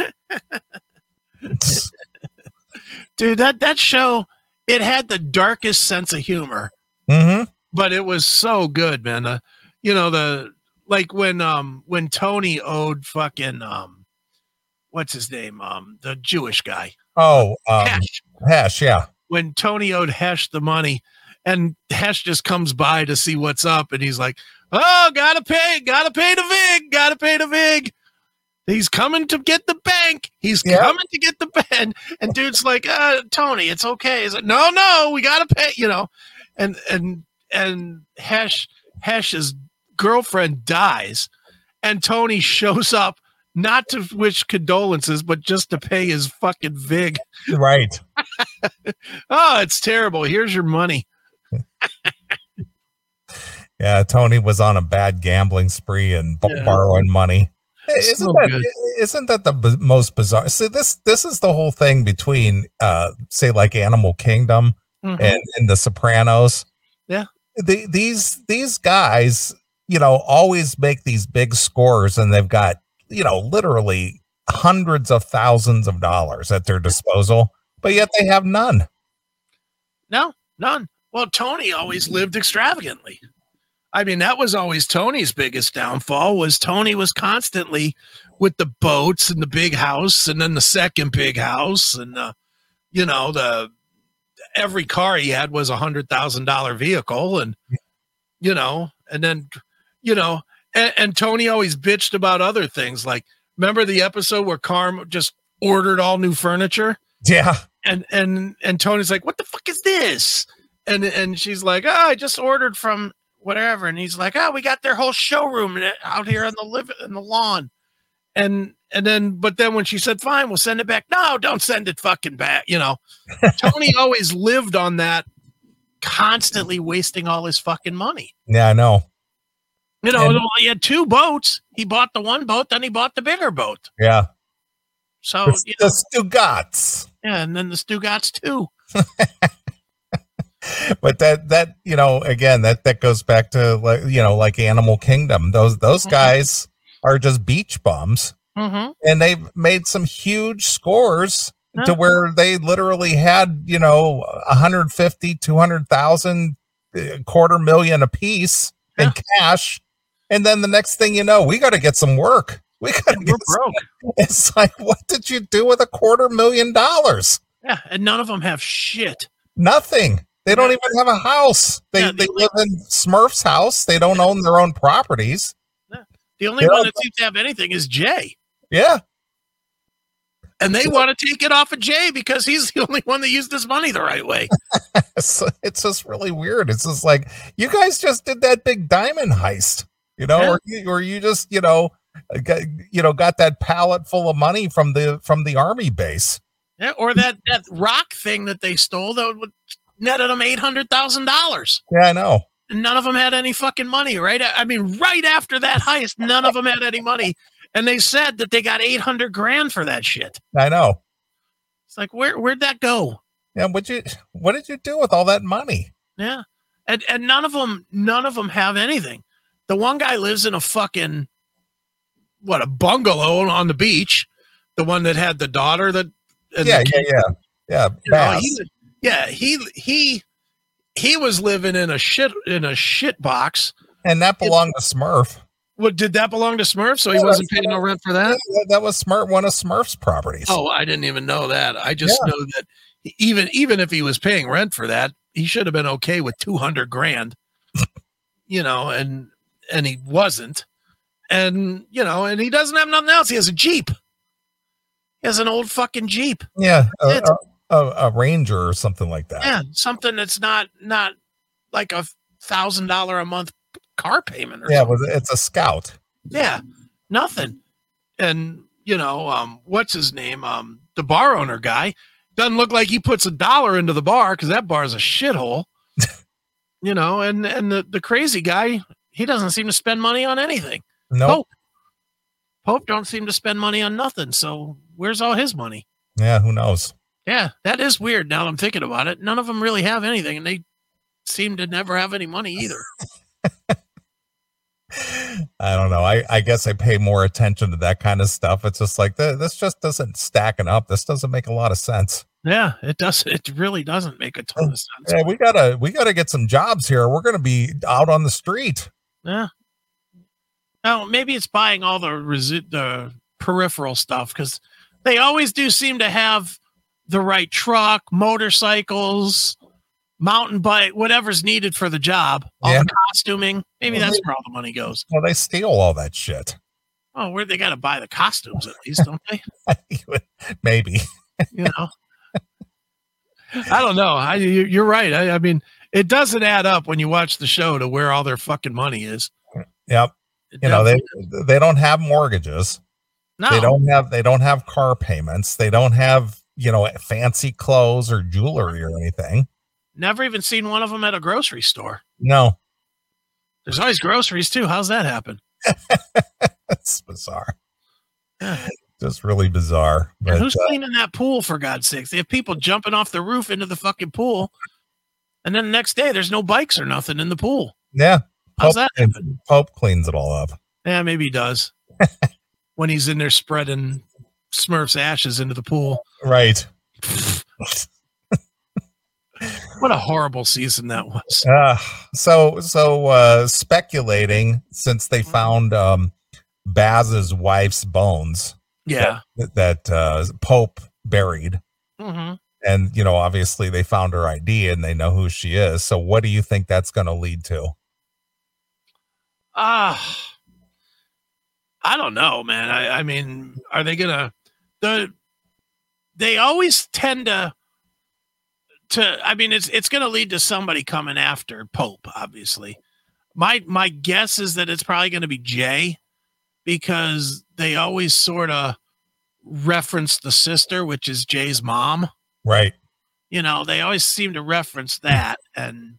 A: Dude, that show, it had the darkest sense of humor.
B: Mm-hmm.
A: But it was so good, man. Like when Tony owed fucking what's his name? The Jewish guy.
B: Oh, Hesh, yeah.
A: When Tony owed Hesh the money, and Hesh just comes by to see what's up, and he's like, "Oh, gotta pay the VIG. He's coming to get the bank. He's coming to get the bank." And dude's like, "Tony, it's okay." He's like, "No, we gotta pay." And Hesh's girlfriend dies, and Tony shows up not to wish condolences, but just to pay his fucking VIG.
B: Right.
A: Oh, it's terrible. Here's your money.
B: Yeah, Tony was on a bad gambling spree and borrowing money. Isn't that the most bizarre? See, this is the whole thing between say like Animal Kingdom and The Sopranos.
A: Yeah.
B: These guys, always make these big scores, and they've got, literally hundreds of thousands of dollars at their disposal, but yet they have none.
A: No, none. Well, Tony always lived extravagantly. I mean, that was always Tony's biggest downfall. Was Tony was constantly with the boats and the big house, and then the second big house, and every car he had was $100,000 vehicle, and and Tony always bitched about other things. Like, remember the episode where Carm just ordered all new furniture?
B: Yeah.
A: And Tony's like, "What the fuck is this?" And she's like, "Oh, I just ordered from whatever." And he's like, "Oh, we got their whole showroom out here in the lawn." But then when she said, "Fine, we'll send it back." "No, don't send it fucking back." Tony always lived on that, constantly wasting all his fucking money.
B: Yeah, I know.
A: He had two boats. He bought the one boat, then he bought the bigger boat.
B: Yeah.
A: So
B: the Stugatz.
A: Yeah, and then the Stugatz too.
B: But that again, that goes back to like Animal Kingdom. Those guys are just beach bums, and they've made some huge scores to where they literally had 150, 200,000, $250,000 a piece in cash, and then the next thing you know, we got to get some work. We got to get
A: broke.
B: It's like, what did you do with $250,000?
A: Yeah, and none of them have shit.
B: Nothing. They don't even have a house. They live in Smurf's house. They don't own their own properties.
A: The only one that seems to have anything is Jay.
B: Yeah.
A: And they want to take it off of Jay because he's the only one that used his money the right way.
B: It's just really weird. It's just like, you guys just did that big diamond heist, or you just, got that pallet full of money from the army base.
A: Yeah, or that rock thing that they stole that would netted them $800,000.
B: Yeah, I know.
A: And none of them had any fucking money, right? I mean, right after that heist, none of them had any money. And they said that they got $800,000 for that shit.
B: I know.
A: It's like, where'd that go?
B: Yeah, what did you do with all that money?
A: Yeah. And none of them have anything. The one guy lives in a fucking a bungalow on the beach. The one that had the daughter that He was living in a shit box.
B: And that belonged to Smurf.
A: What, did that belong to Smurf? So he wasn't paying no rent for that?
B: That was one of Smurf's properties.
A: Oh, I didn't even know that. I just know that even if he was paying rent for that, he should have been okay with $200,000. And he wasn't. And and he doesn't have nothing else. He has a Jeep. He has an old fucking Jeep.
B: Yeah. A Ranger or something like that.
A: Yeah, something that's not like $1,000 a month car payment.
B: Something. It's a Scout.
A: Yeah, nothing. And what's his name? The bar owner guy doesn't look like he puts $1 into the bar because that bar is a shithole. And the crazy guy, he doesn't seem to spend money on anything.
B: No.
A: Pope don't seem to spend money on nothing. So where's all his money?
B: Yeah, who knows?
A: Yeah, that is weird now that I'm thinking about it. None of them really have anything, and they seem to never have any money either.
B: I don't know. I guess I pay more attention to that kind of stuff. It's just like this just doesn't stacking up. This doesn't make a lot of sense.
A: Yeah, it does. It really doesn't make a ton of sense.
B: Yeah, we gotta get some jobs here. We're gonna be out on the street.
A: Yeah. Oh, maybe it's buying all the peripheral stuff because they always do seem to have the right truck, motorcycles, mountain bike, whatever's needed for the job. All the costuming. Maybe that's where all the money goes.
B: Well, they steal all that shit.
A: Oh, where they got to buy the costumes at least, don't they?
B: Maybe.
A: You know. I don't know. You're right. I mean, it doesn't add up when you watch the show to where all their fucking money is.
B: Yep. They don't have mortgages.
A: No.
B: They don't have car payments. They don't have, fancy clothes or jewelry or anything.
A: Never even seen one of them at a grocery store.
B: No.
A: There's always groceries too. How's that happen?
B: That's bizarre. Yeah. Just really bizarre.
A: But who's cleaning that pool, for God's sakes? They have people jumping off the roof into the fucking pool. And then the next day, there's no bikes or nothing in the pool.
B: Yeah.
A: How's that happen?
B: Pope cleans it all up.
A: Yeah, maybe he does. When he's in there spreading Smurf's ashes into the pool.
B: Right.
A: What a horrible season that was.
B: So speculating, since they found Baz's wife's bones.
A: Yeah.
B: That Pope buried.
A: Mm-hmm.
B: And, obviously they found her ID and they know who she is. So what do you think that's going to lead to?
A: I don't know, man. I mean, are they going to, they always tend to, I mean, it's going to lead to somebody coming after Pope, obviously. My guess is that it's probably going to be Jay, because they always sort of reference the sister, which is Jay's mom.
B: Right.
A: They always seem to reference that, and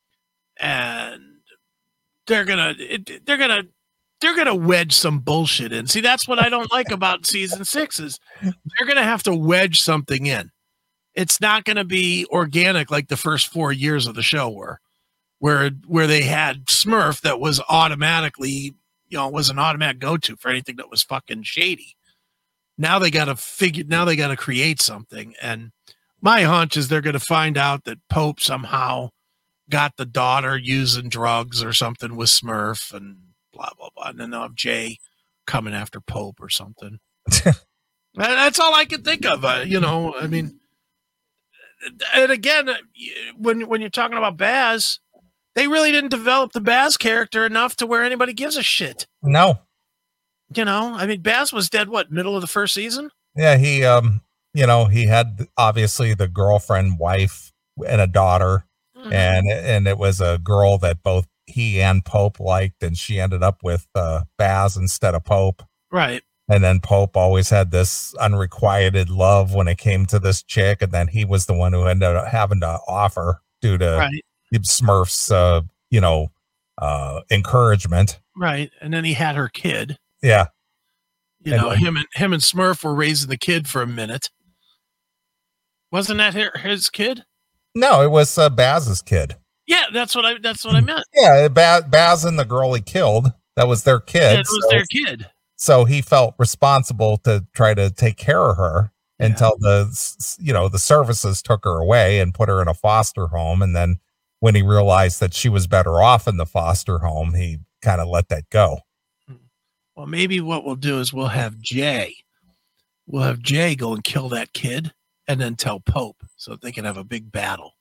A: they're gonna wedge some bullshit in. See, that's what I don't like about season 6 is they're gonna have to wedge something in. It's not gonna be organic like the first 4 years of the show were, where they had Smurf that was automatically, was an automatic go-to for anything that was fucking shady. Now they got to create something. And my hunch is they're going to find out that Pope somehow got the daughter using drugs or something with Smurf and blah, blah, blah. And then they'll have Jay coming after Pope or something. That's all I can think of. I mean, and again, when you're talking about Baz, they really didn't develop the Baz character enough to where anybody gives a shit.
B: No.
A: I mean, Baz was dead, middle of the first season?
B: Yeah, he, he had obviously the girlfriend, wife, and a daughter. Mm-hmm. And it was a girl that both he and Pope liked, and she ended up with Baz instead of Pope.
A: Right.
B: And then Pope always had this unrequited love when it came to this chick, and then he was the one who ended up having to offer due to Smurf's, encouragement.
A: Right. And then he had her kid.
B: Yeah.
A: Him and Smurf were raising the kid for a minute. Wasn't that his kid? No,
B: it was Baz's kid.
A: Yeah, that's what I meant.
B: Yeah, Baz and the girl he killed, that was their kid.
A: Yeah, it was their kid.
B: So he felt responsible to try to take care of her until the services took her away and put her in a foster home. And then when he realized that she was better off in the foster home, he kind of let that go.
A: Well, maybe what we'll do is we'll have Jay go and kill that kid and then tell Pope so that they can have a big battle.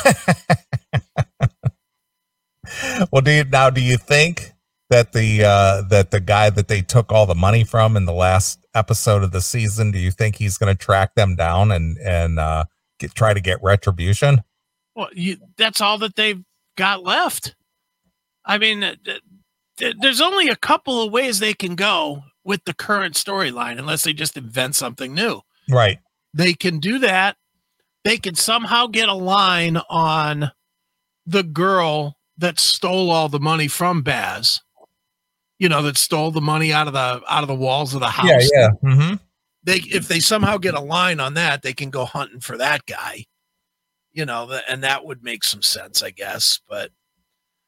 B: Well, do you think that the guy that they took all the money from in the last episode of the season, do you think he's going to track them down and try to get retribution?
A: Well, that's all that they've got left. I mean, there's only a couple of ways they can go with the current storyline, unless they just invent something new.
B: Right.
A: They can do that. They can somehow get a line on the girl that stole all the money from Baz. That stole the money out of the walls of the house.
B: Yeah, yeah. Mm-hmm.
A: If they somehow get a line on that, they can go hunting for that guy. And that would make some sense, I guess. But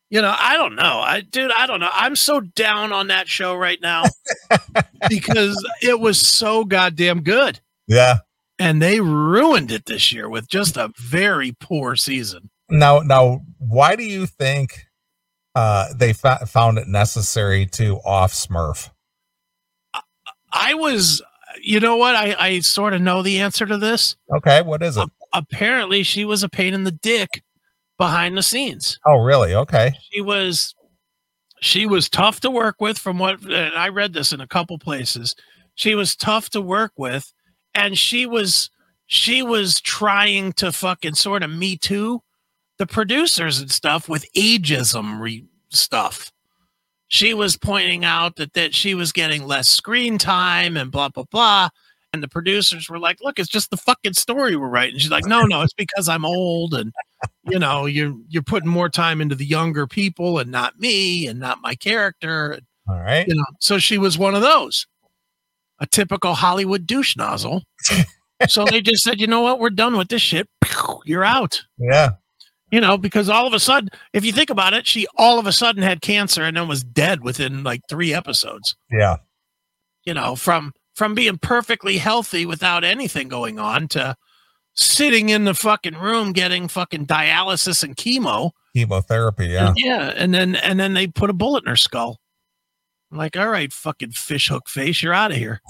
A: I don't know. I don't know. I'm so down on that show right now because it was so goddamn good.
B: Yeah.
A: And they ruined it this year with just a very poor season.
B: Now, why do you think they found it necessary to off Smurf?
A: I was, you know what? I sort of know the answer to this.
B: Okay, what is it?
A: Apparently, she was a pain in the dick behind the scenes.
B: Oh, really? Okay.
A: She was tough to work with from what, and I read this in a couple places. She was tough to work with, and she was trying to fucking sort of Me Too the producers and stuff with ageism stuff. She was pointing out that she was getting less screen time and blah, blah, blah. And the producers were like, look, it's just the fucking story we're writing. She's like, no, it's because I'm old. And, you're putting more time into the younger people and not me and not my character.
B: All right.
A: So she was one of those, a typical Hollywood douche nozzle. So they just said, you know what? We're done with this shit. You're out.
B: Yeah.
A: Because all of a sudden, if you think about it, she all of a sudden had cancer and then was dead within like 3 episodes.
B: Yeah.
A: From being perfectly healthy without anything going on to sitting in the fucking room getting fucking dialysis and
B: chemotherapy. Yeah.
A: Yeah. And then they put a bullet in her skull. I'm like, all right, fucking fishhook face, you're out of here.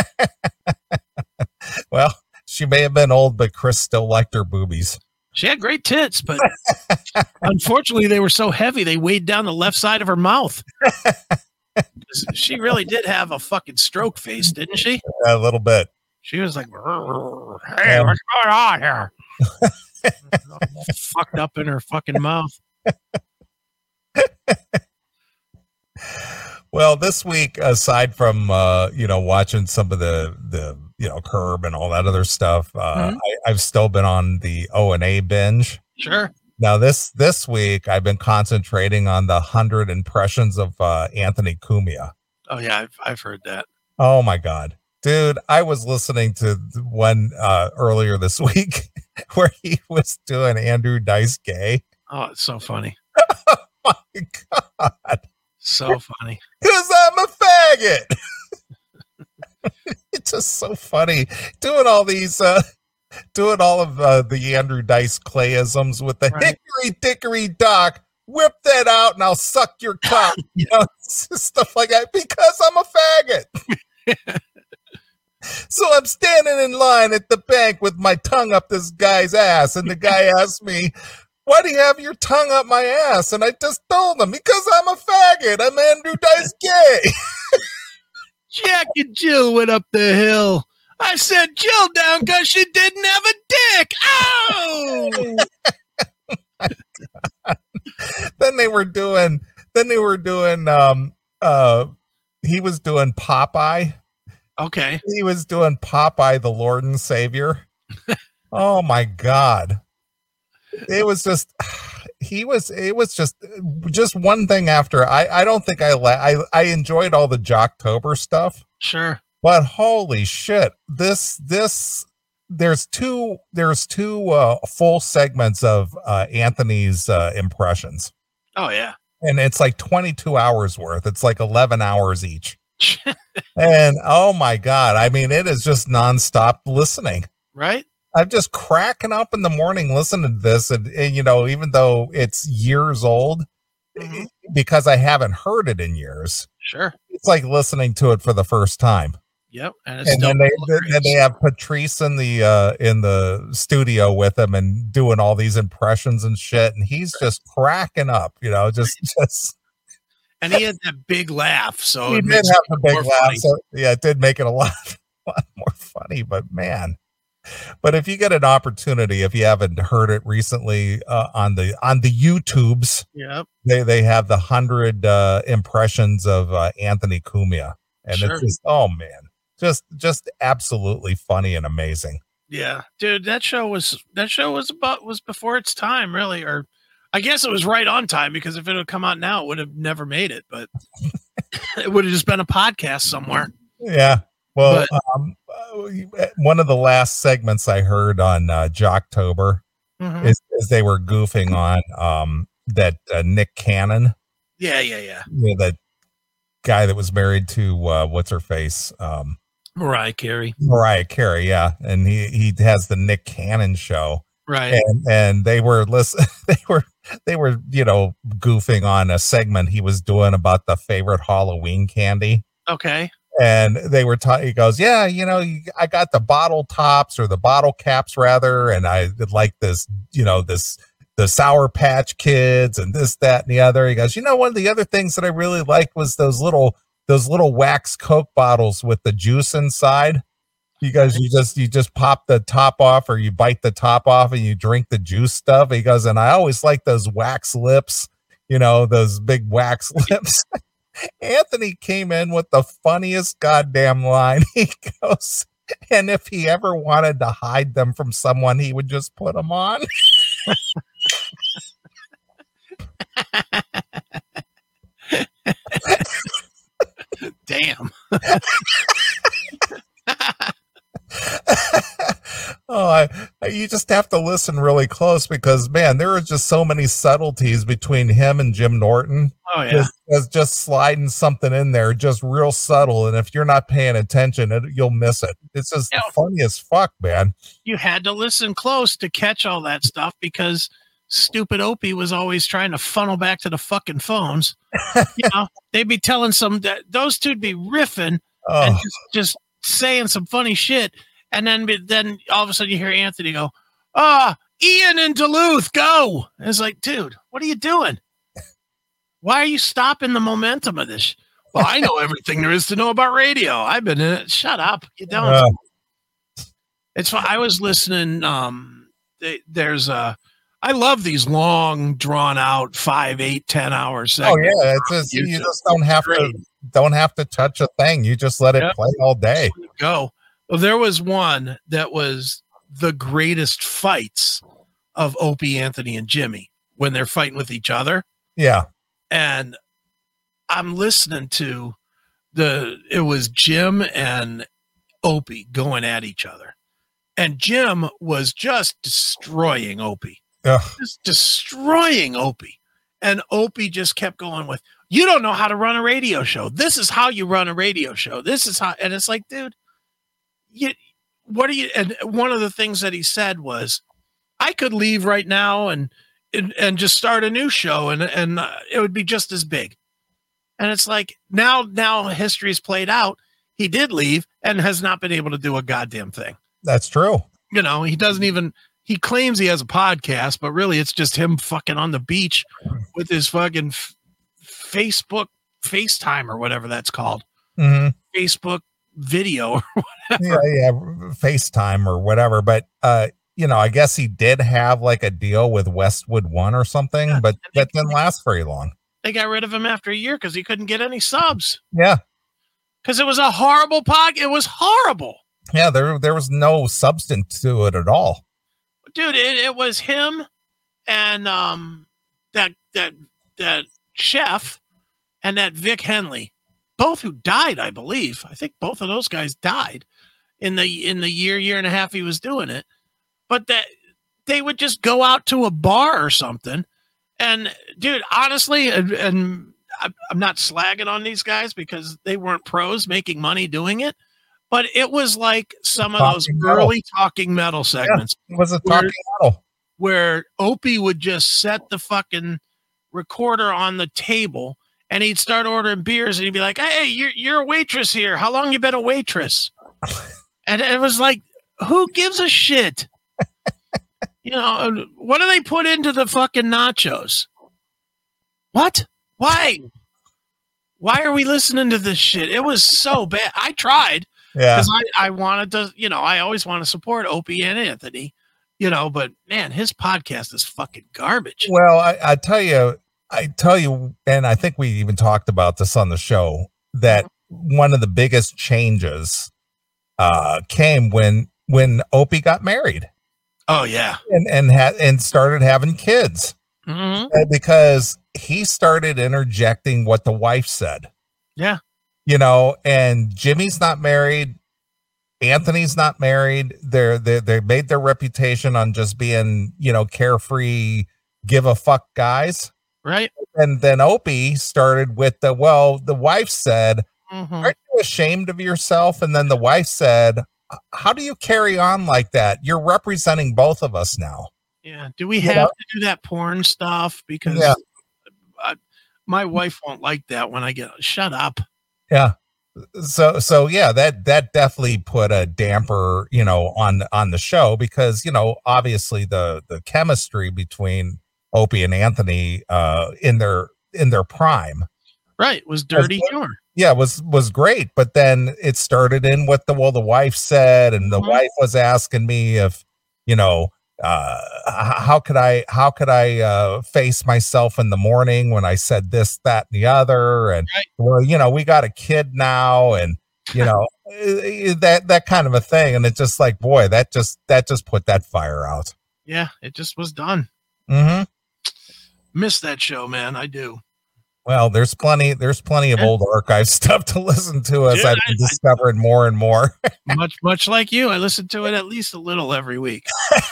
B: Well, she may have been old, but Chris still liked her boobies.
A: She had great tits, but unfortunately they were so heavy they weighed down the left side of her mouth. She really did have a fucking stroke face, didn't she?
B: A little bit.
A: She was like, hey, what's going on here? Fucked up in her fucking mouth.
B: Well, this week, aside from watching some of the Curb and all that other stuff, I've still been on the O&A binge.
A: Sure.
B: Now this week I've been concentrating on the 100 impressions of Anthony Cumia.
A: Oh yeah, I've heard that.
B: Oh my God, dude! I was listening to one earlier this week where he was doing Andrew Dice Gay.
A: Oh, it's so funny.
B: Oh my God.
A: So funny.
B: Because I'm a faggot. It's just so funny doing all these, doing all of the Andrew Dice Clayisms with the hickory dickory dock. Whip that out and I'll suck your cock. Stuff like that because I'm a faggot. So I'm standing in line at the bank with my tongue up this guy's ass, and the guy asked me, why do you have your tongue up my ass? And I just told him, because I'm a faggot. I'm Andrew Dice Gay.
A: Jack and Jill went up the hill. I set Jill down because she didn't have a dick. Oh!
B: Then they were doing, he was doing Popeye.
A: Okay.
B: He was doing Popeye, the Lord and Savior. Oh my God. It was just one thing after. I don't think I enjoyed all the Jocktober stuff.
A: Sure.
B: But holy shit, there's two full segments of Anthony's impressions.
A: Oh yeah.
B: And it's like 22 hours worth. It's like 11 hours each. And oh my God, I mean, it is just nonstop listening.
A: Right?
B: I'm just cracking up in the morning listening to this, and even though it's years old, because I haven't heard it in years.
A: Sure.
B: It's like listening to it for the first time.
A: Yep. And
B: then they have Patrice in the studio with him and doing all these impressions and shit, and he's just cracking up, just.
A: And he had that big laugh, so
B: he did have a big laugh. So, yeah, it did make it a lot more funny. But man. But if you get an opportunity, if you haven't heard it recently on the YouTubes,
A: yep,
B: they have the 100 impressions of Anthony Cumia, and
A: sure.
B: It's just, oh man, just absolutely funny and amazing.
A: Yeah, dude, that show was before its time, really, or I guess it was right on time, because if it had come out now, it would have never made it, but it would have just been a podcast somewhere.
B: Yeah. Well, one of the last segments I heard on Jocktober is they were goofing on Nick Cannon.
A: Yeah.
B: That guy that was married to what's her face?
A: Mariah Carey.
B: Yeah. And he has the Nick Cannon show.
A: Right.
B: And they were they were goofing on a segment he was doing about the favorite Halloween candy.
A: Okay.
B: And they were he goes, yeah, I got the bottle tops, or the bottle caps rather, and I like this, the Sour Patch Kids and this, that, and the other. He goes, one of the other things that I really liked was those little wax Coke bottles with the juice inside. You guys, you just pop the top off, or you bite the top off and you drink the juice stuff. He goes, and I always like those wax lips, those big wax lips. Anthony came in with the funniest goddamn line. He goes, and if he ever wanted to hide them from someone, he would just put them on.
A: Damn.
B: You just have to listen really close, because man, there are just so many subtleties between him and Jim Norton.
A: Oh yeah,
B: just sliding something in there, just real subtle, and if you're not paying attention, you'll miss it. It's just funny as fuck, man.
A: You had to listen close to catch all that stuff, because stupid Opie was always trying to funnel back to the fucking phones. They'd be telling those two'd be riffing and just saying some funny shit. And then all of a sudden you hear Anthony go, Ian in Duluth, go. And it's like, dude, what are you doing? Why are you stopping the momentum of this? Well, I know everything there is to know about radio. I've been in it. Shut up. You don't. It's fun. I was listening. I love these long, drawn out 5, 8, 10 hour segments.
B: Oh yeah. It's just, you just don't have to touch a thing. You just let it play all day.
A: Go. Well, there was one that was the greatest fights of Opie, Anthony, and Jimmy when they're fighting with each other.
B: Yeah.
A: And I'm listening to it was Jim and Opie going at each other. And Jim was just destroying Opie. Just destroying Opie. And Opie just kept going with, you don't know how to run a radio show. This is how you run a radio show. This is how, and it's like, dude, what are you? And one of the things that he said was, I could leave right now and just start a new show, and it would be just as big. And it's like, now history's played out. He did leave and has not been able to do a goddamn thing.
B: That's true.
A: He claims he has a podcast, but really it's just him fucking on the beach with his fucking Facebook FaceTime or whatever that's called.
B: Mm-hmm.
A: Facebook video or whatever.
B: Yeah, FaceTime or whatever. But I guess he did have like a deal with Westwood One or something, but that didn't last very long.
A: They got rid of him after a year because he couldn't get any subs.
B: Yeah.
A: Because it was a horrible podcast. It was horrible.
B: Yeah, there was no substance to it at all.
A: Dude, it was him and that chef and that Vic Henley, both who died, I believe. I think both of those guys died in the year and a half he was doing it. But that they would just go out to a bar or something. And dude, honestly, and I'm not slagging on these guys because they weren't pros making money doing it, but it was like some of those early Talking Metal segments.
B: Yeah, it was a Talking Metal
A: where Opie would just set the fucking recorder on the table and he'd start ordering beers and he'd be like, "Hey, you're a waitress here. How long you been a waitress?" And it was like, who gives a shit? What do they put into the fucking nachos? What? Why? Why are we listening to this shit? It was so bad. I tried.
B: Yeah.
A: Because I wanted to, I always want to support Opie and Anthony, but man, his podcast is fucking garbage.
B: Well, I tell you, and I think we even talked about this on the show, that one of the biggest changes came when Opie got married.
A: Oh yeah.
B: And started having kids.
A: Mm-hmm.
B: Because he started interjecting what the wife said.
A: Yeah.
B: And Jimmy's not married. Anthony's not married. They made their reputation on just being, carefree, give a fuck guys.
A: Right.
B: And then Opie started with the wife said,
A: Mm-hmm.
B: aren't you ashamed of yourself? And then the wife said, how do you carry on like that? You're representing both of us now.
A: Yeah. Do we have to do that porn stuff? Because my wife won't like that when I get, shut up.
B: Yeah. So yeah, that definitely put a damper, on the show, because, obviously the chemistry between Opie and Anthony in their prime,
A: right, was dirty humor.
B: Yeah, was great. But then it started in what the wife said, and the wife was asking me if, how could I face myself in the morning when I said this, that, and the other, and well, we got a kid now, and that kind of a thing, and it's just like, boy, that just put that fire out.
A: Yeah, it just was done.
B: Mm-hmm.
A: Miss that show, man. I do.
B: Well, there's plenty of old archive stuff to listen to as I've been discovering more and more.
A: much like you, I listen to it at least a little every week.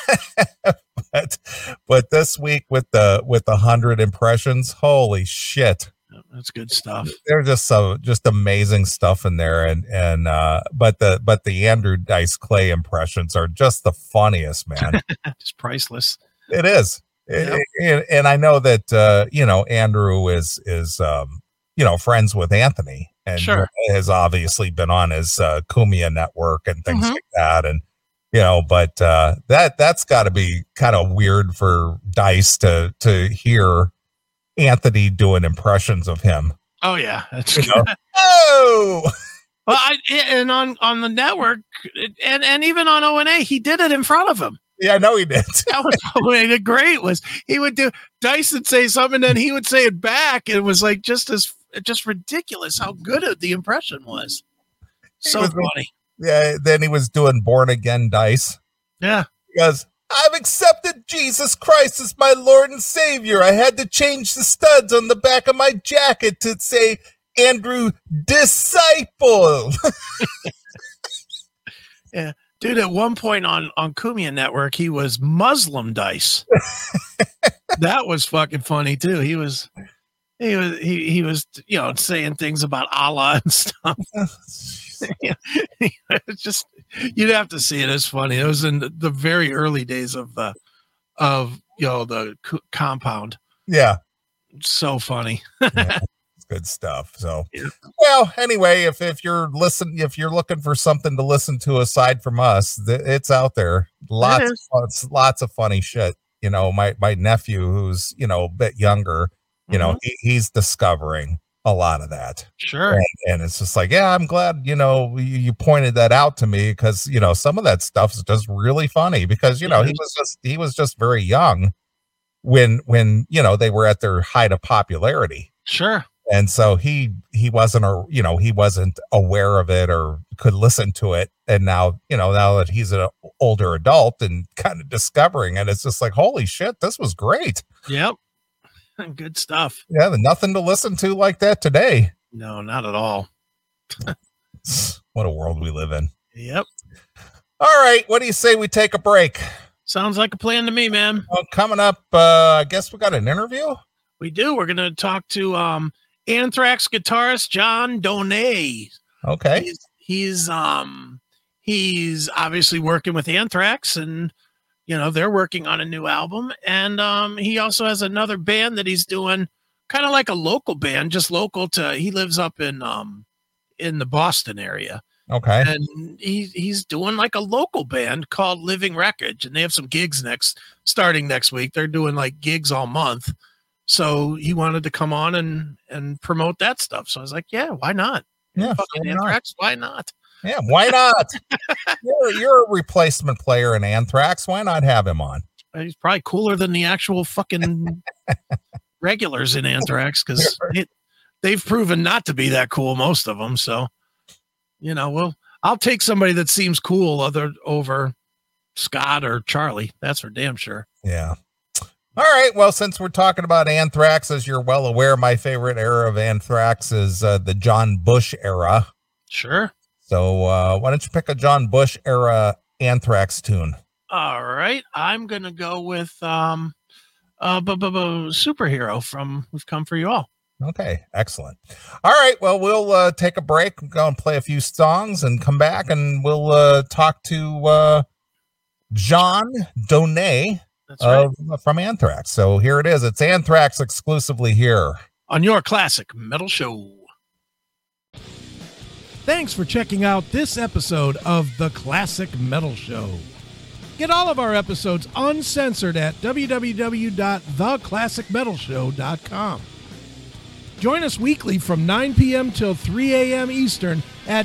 B: but this week with the 100 impressions, holy shit.
A: That's good stuff.
B: There's just amazing stuff in there, and but the Andrew Dice Clay impressions are just the funniest, man.
A: It's priceless.
B: It is. Yep. And I know that Andrew is friends with Anthony, and has obviously been on his Kumia network and things like that, and but that's got to be kind of weird for Dice to hear Anthony doing impressions of him.
A: Oh yeah, that's
B: oh.
A: Well, and on the network, and even on O&A, he did it in front of him.
B: Yeah, I know he did.
A: That was probably great. Was he would do Dice would say something, and then he would say it back. It was like just ridiculous how good the impression was. So funny.
B: Yeah, then he was doing Born Again Dice.
A: Yeah,
B: he goes, I've accepted Jesus Christ as my Lord and Savior. I had to change the studs on the back of my jacket to say Andrew Disciple.
A: Yeah. Dude, at one point on Kumia Network, he was Muslim Dice. That was fucking funny too. He was saying things about Allah and stuff. It's just, you'd have to see it. It's funny. It was in the very early days of the compound.
B: Yeah,
A: so funny.
B: Yeah. Good stuff. So, well, anyway, if you're looking for something to listen to aside from us, it's out there. Lots of funny shit. My nephew, who's a bit younger, he's discovering a lot of that.
A: Sure.
B: And it's just like, yeah, I'm glad you pointed that out to me, because some of that stuff is just really funny, because he was just very young when they were at their height of popularity.
A: Sure.
B: And so he wasn't aware of it or could listen to it. And now that he's an older adult and kind of discovering it, it's just like, holy shit, this was great.
A: Yep. Good stuff.
B: Yeah. Nothing to listen to like that today.
A: No, not at all.
B: What a world we live in.
A: Yep.
B: All right. What do you say we take a break?
A: Sounds like a plan to me, man.
B: Well, coming up, I guess we got an interview.
A: We do. We're going to talk to, Anthrax guitarist John Donay.
B: Okay.
A: He's obviously working with Anthrax, and they're working on a new album, and he also has another band that he's doing, kind of like a local band, just local to, he lives up in the Boston area.
B: Okay.
A: And he's doing like a local band called Living Wreckage, and they have some gigs starting next week. They're doing like gigs all month. So he wanted to come on and promote that stuff. So I was like, yeah, why not?
B: Yeah,
A: Anthrax, why not?
B: Yeah, why not? you're a replacement player in Anthrax. Why not have him on?
A: He's probably cooler than the actual fucking regulars in Anthrax, because they've proven not to be that cool, most of them. So, I'll take somebody that seems cool over Scott or Charlie. That's for damn sure.
B: Yeah. All right. Well, since we're talking about Anthrax, as you're well aware, my favorite era of Anthrax is the John Bush era.
A: Sure.
B: So why don't you pick a John Bush era Anthrax tune?
A: All right. I'm going to go with superhero from We've Come For You All.
B: Okay, excellent. All right, well, we'll take a break, go and play a few songs, and come back, and we'll talk to John Donay from Anthrax. So here it is. It's Anthrax exclusively here
A: on your Classic Metal Show. Thanks for checking out this episode of The Classic Metal Show. Get all of our episodes uncensored at www.theclassicmetalshow.com. Join us weekly from 9 p.m. till 3 a.m. Eastern at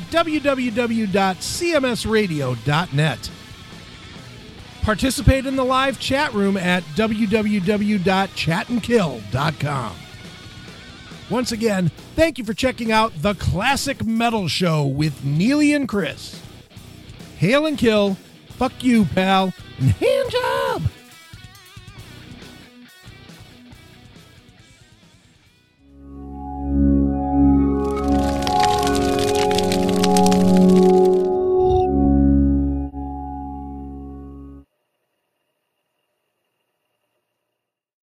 A: www.cmsradio.net. Participate in the live chat room at www.chatandkill.com. Once again, thank you for checking out The Classic Metal Show with Neely and Chris. Hail and kill, fuck you, pal, and hand job!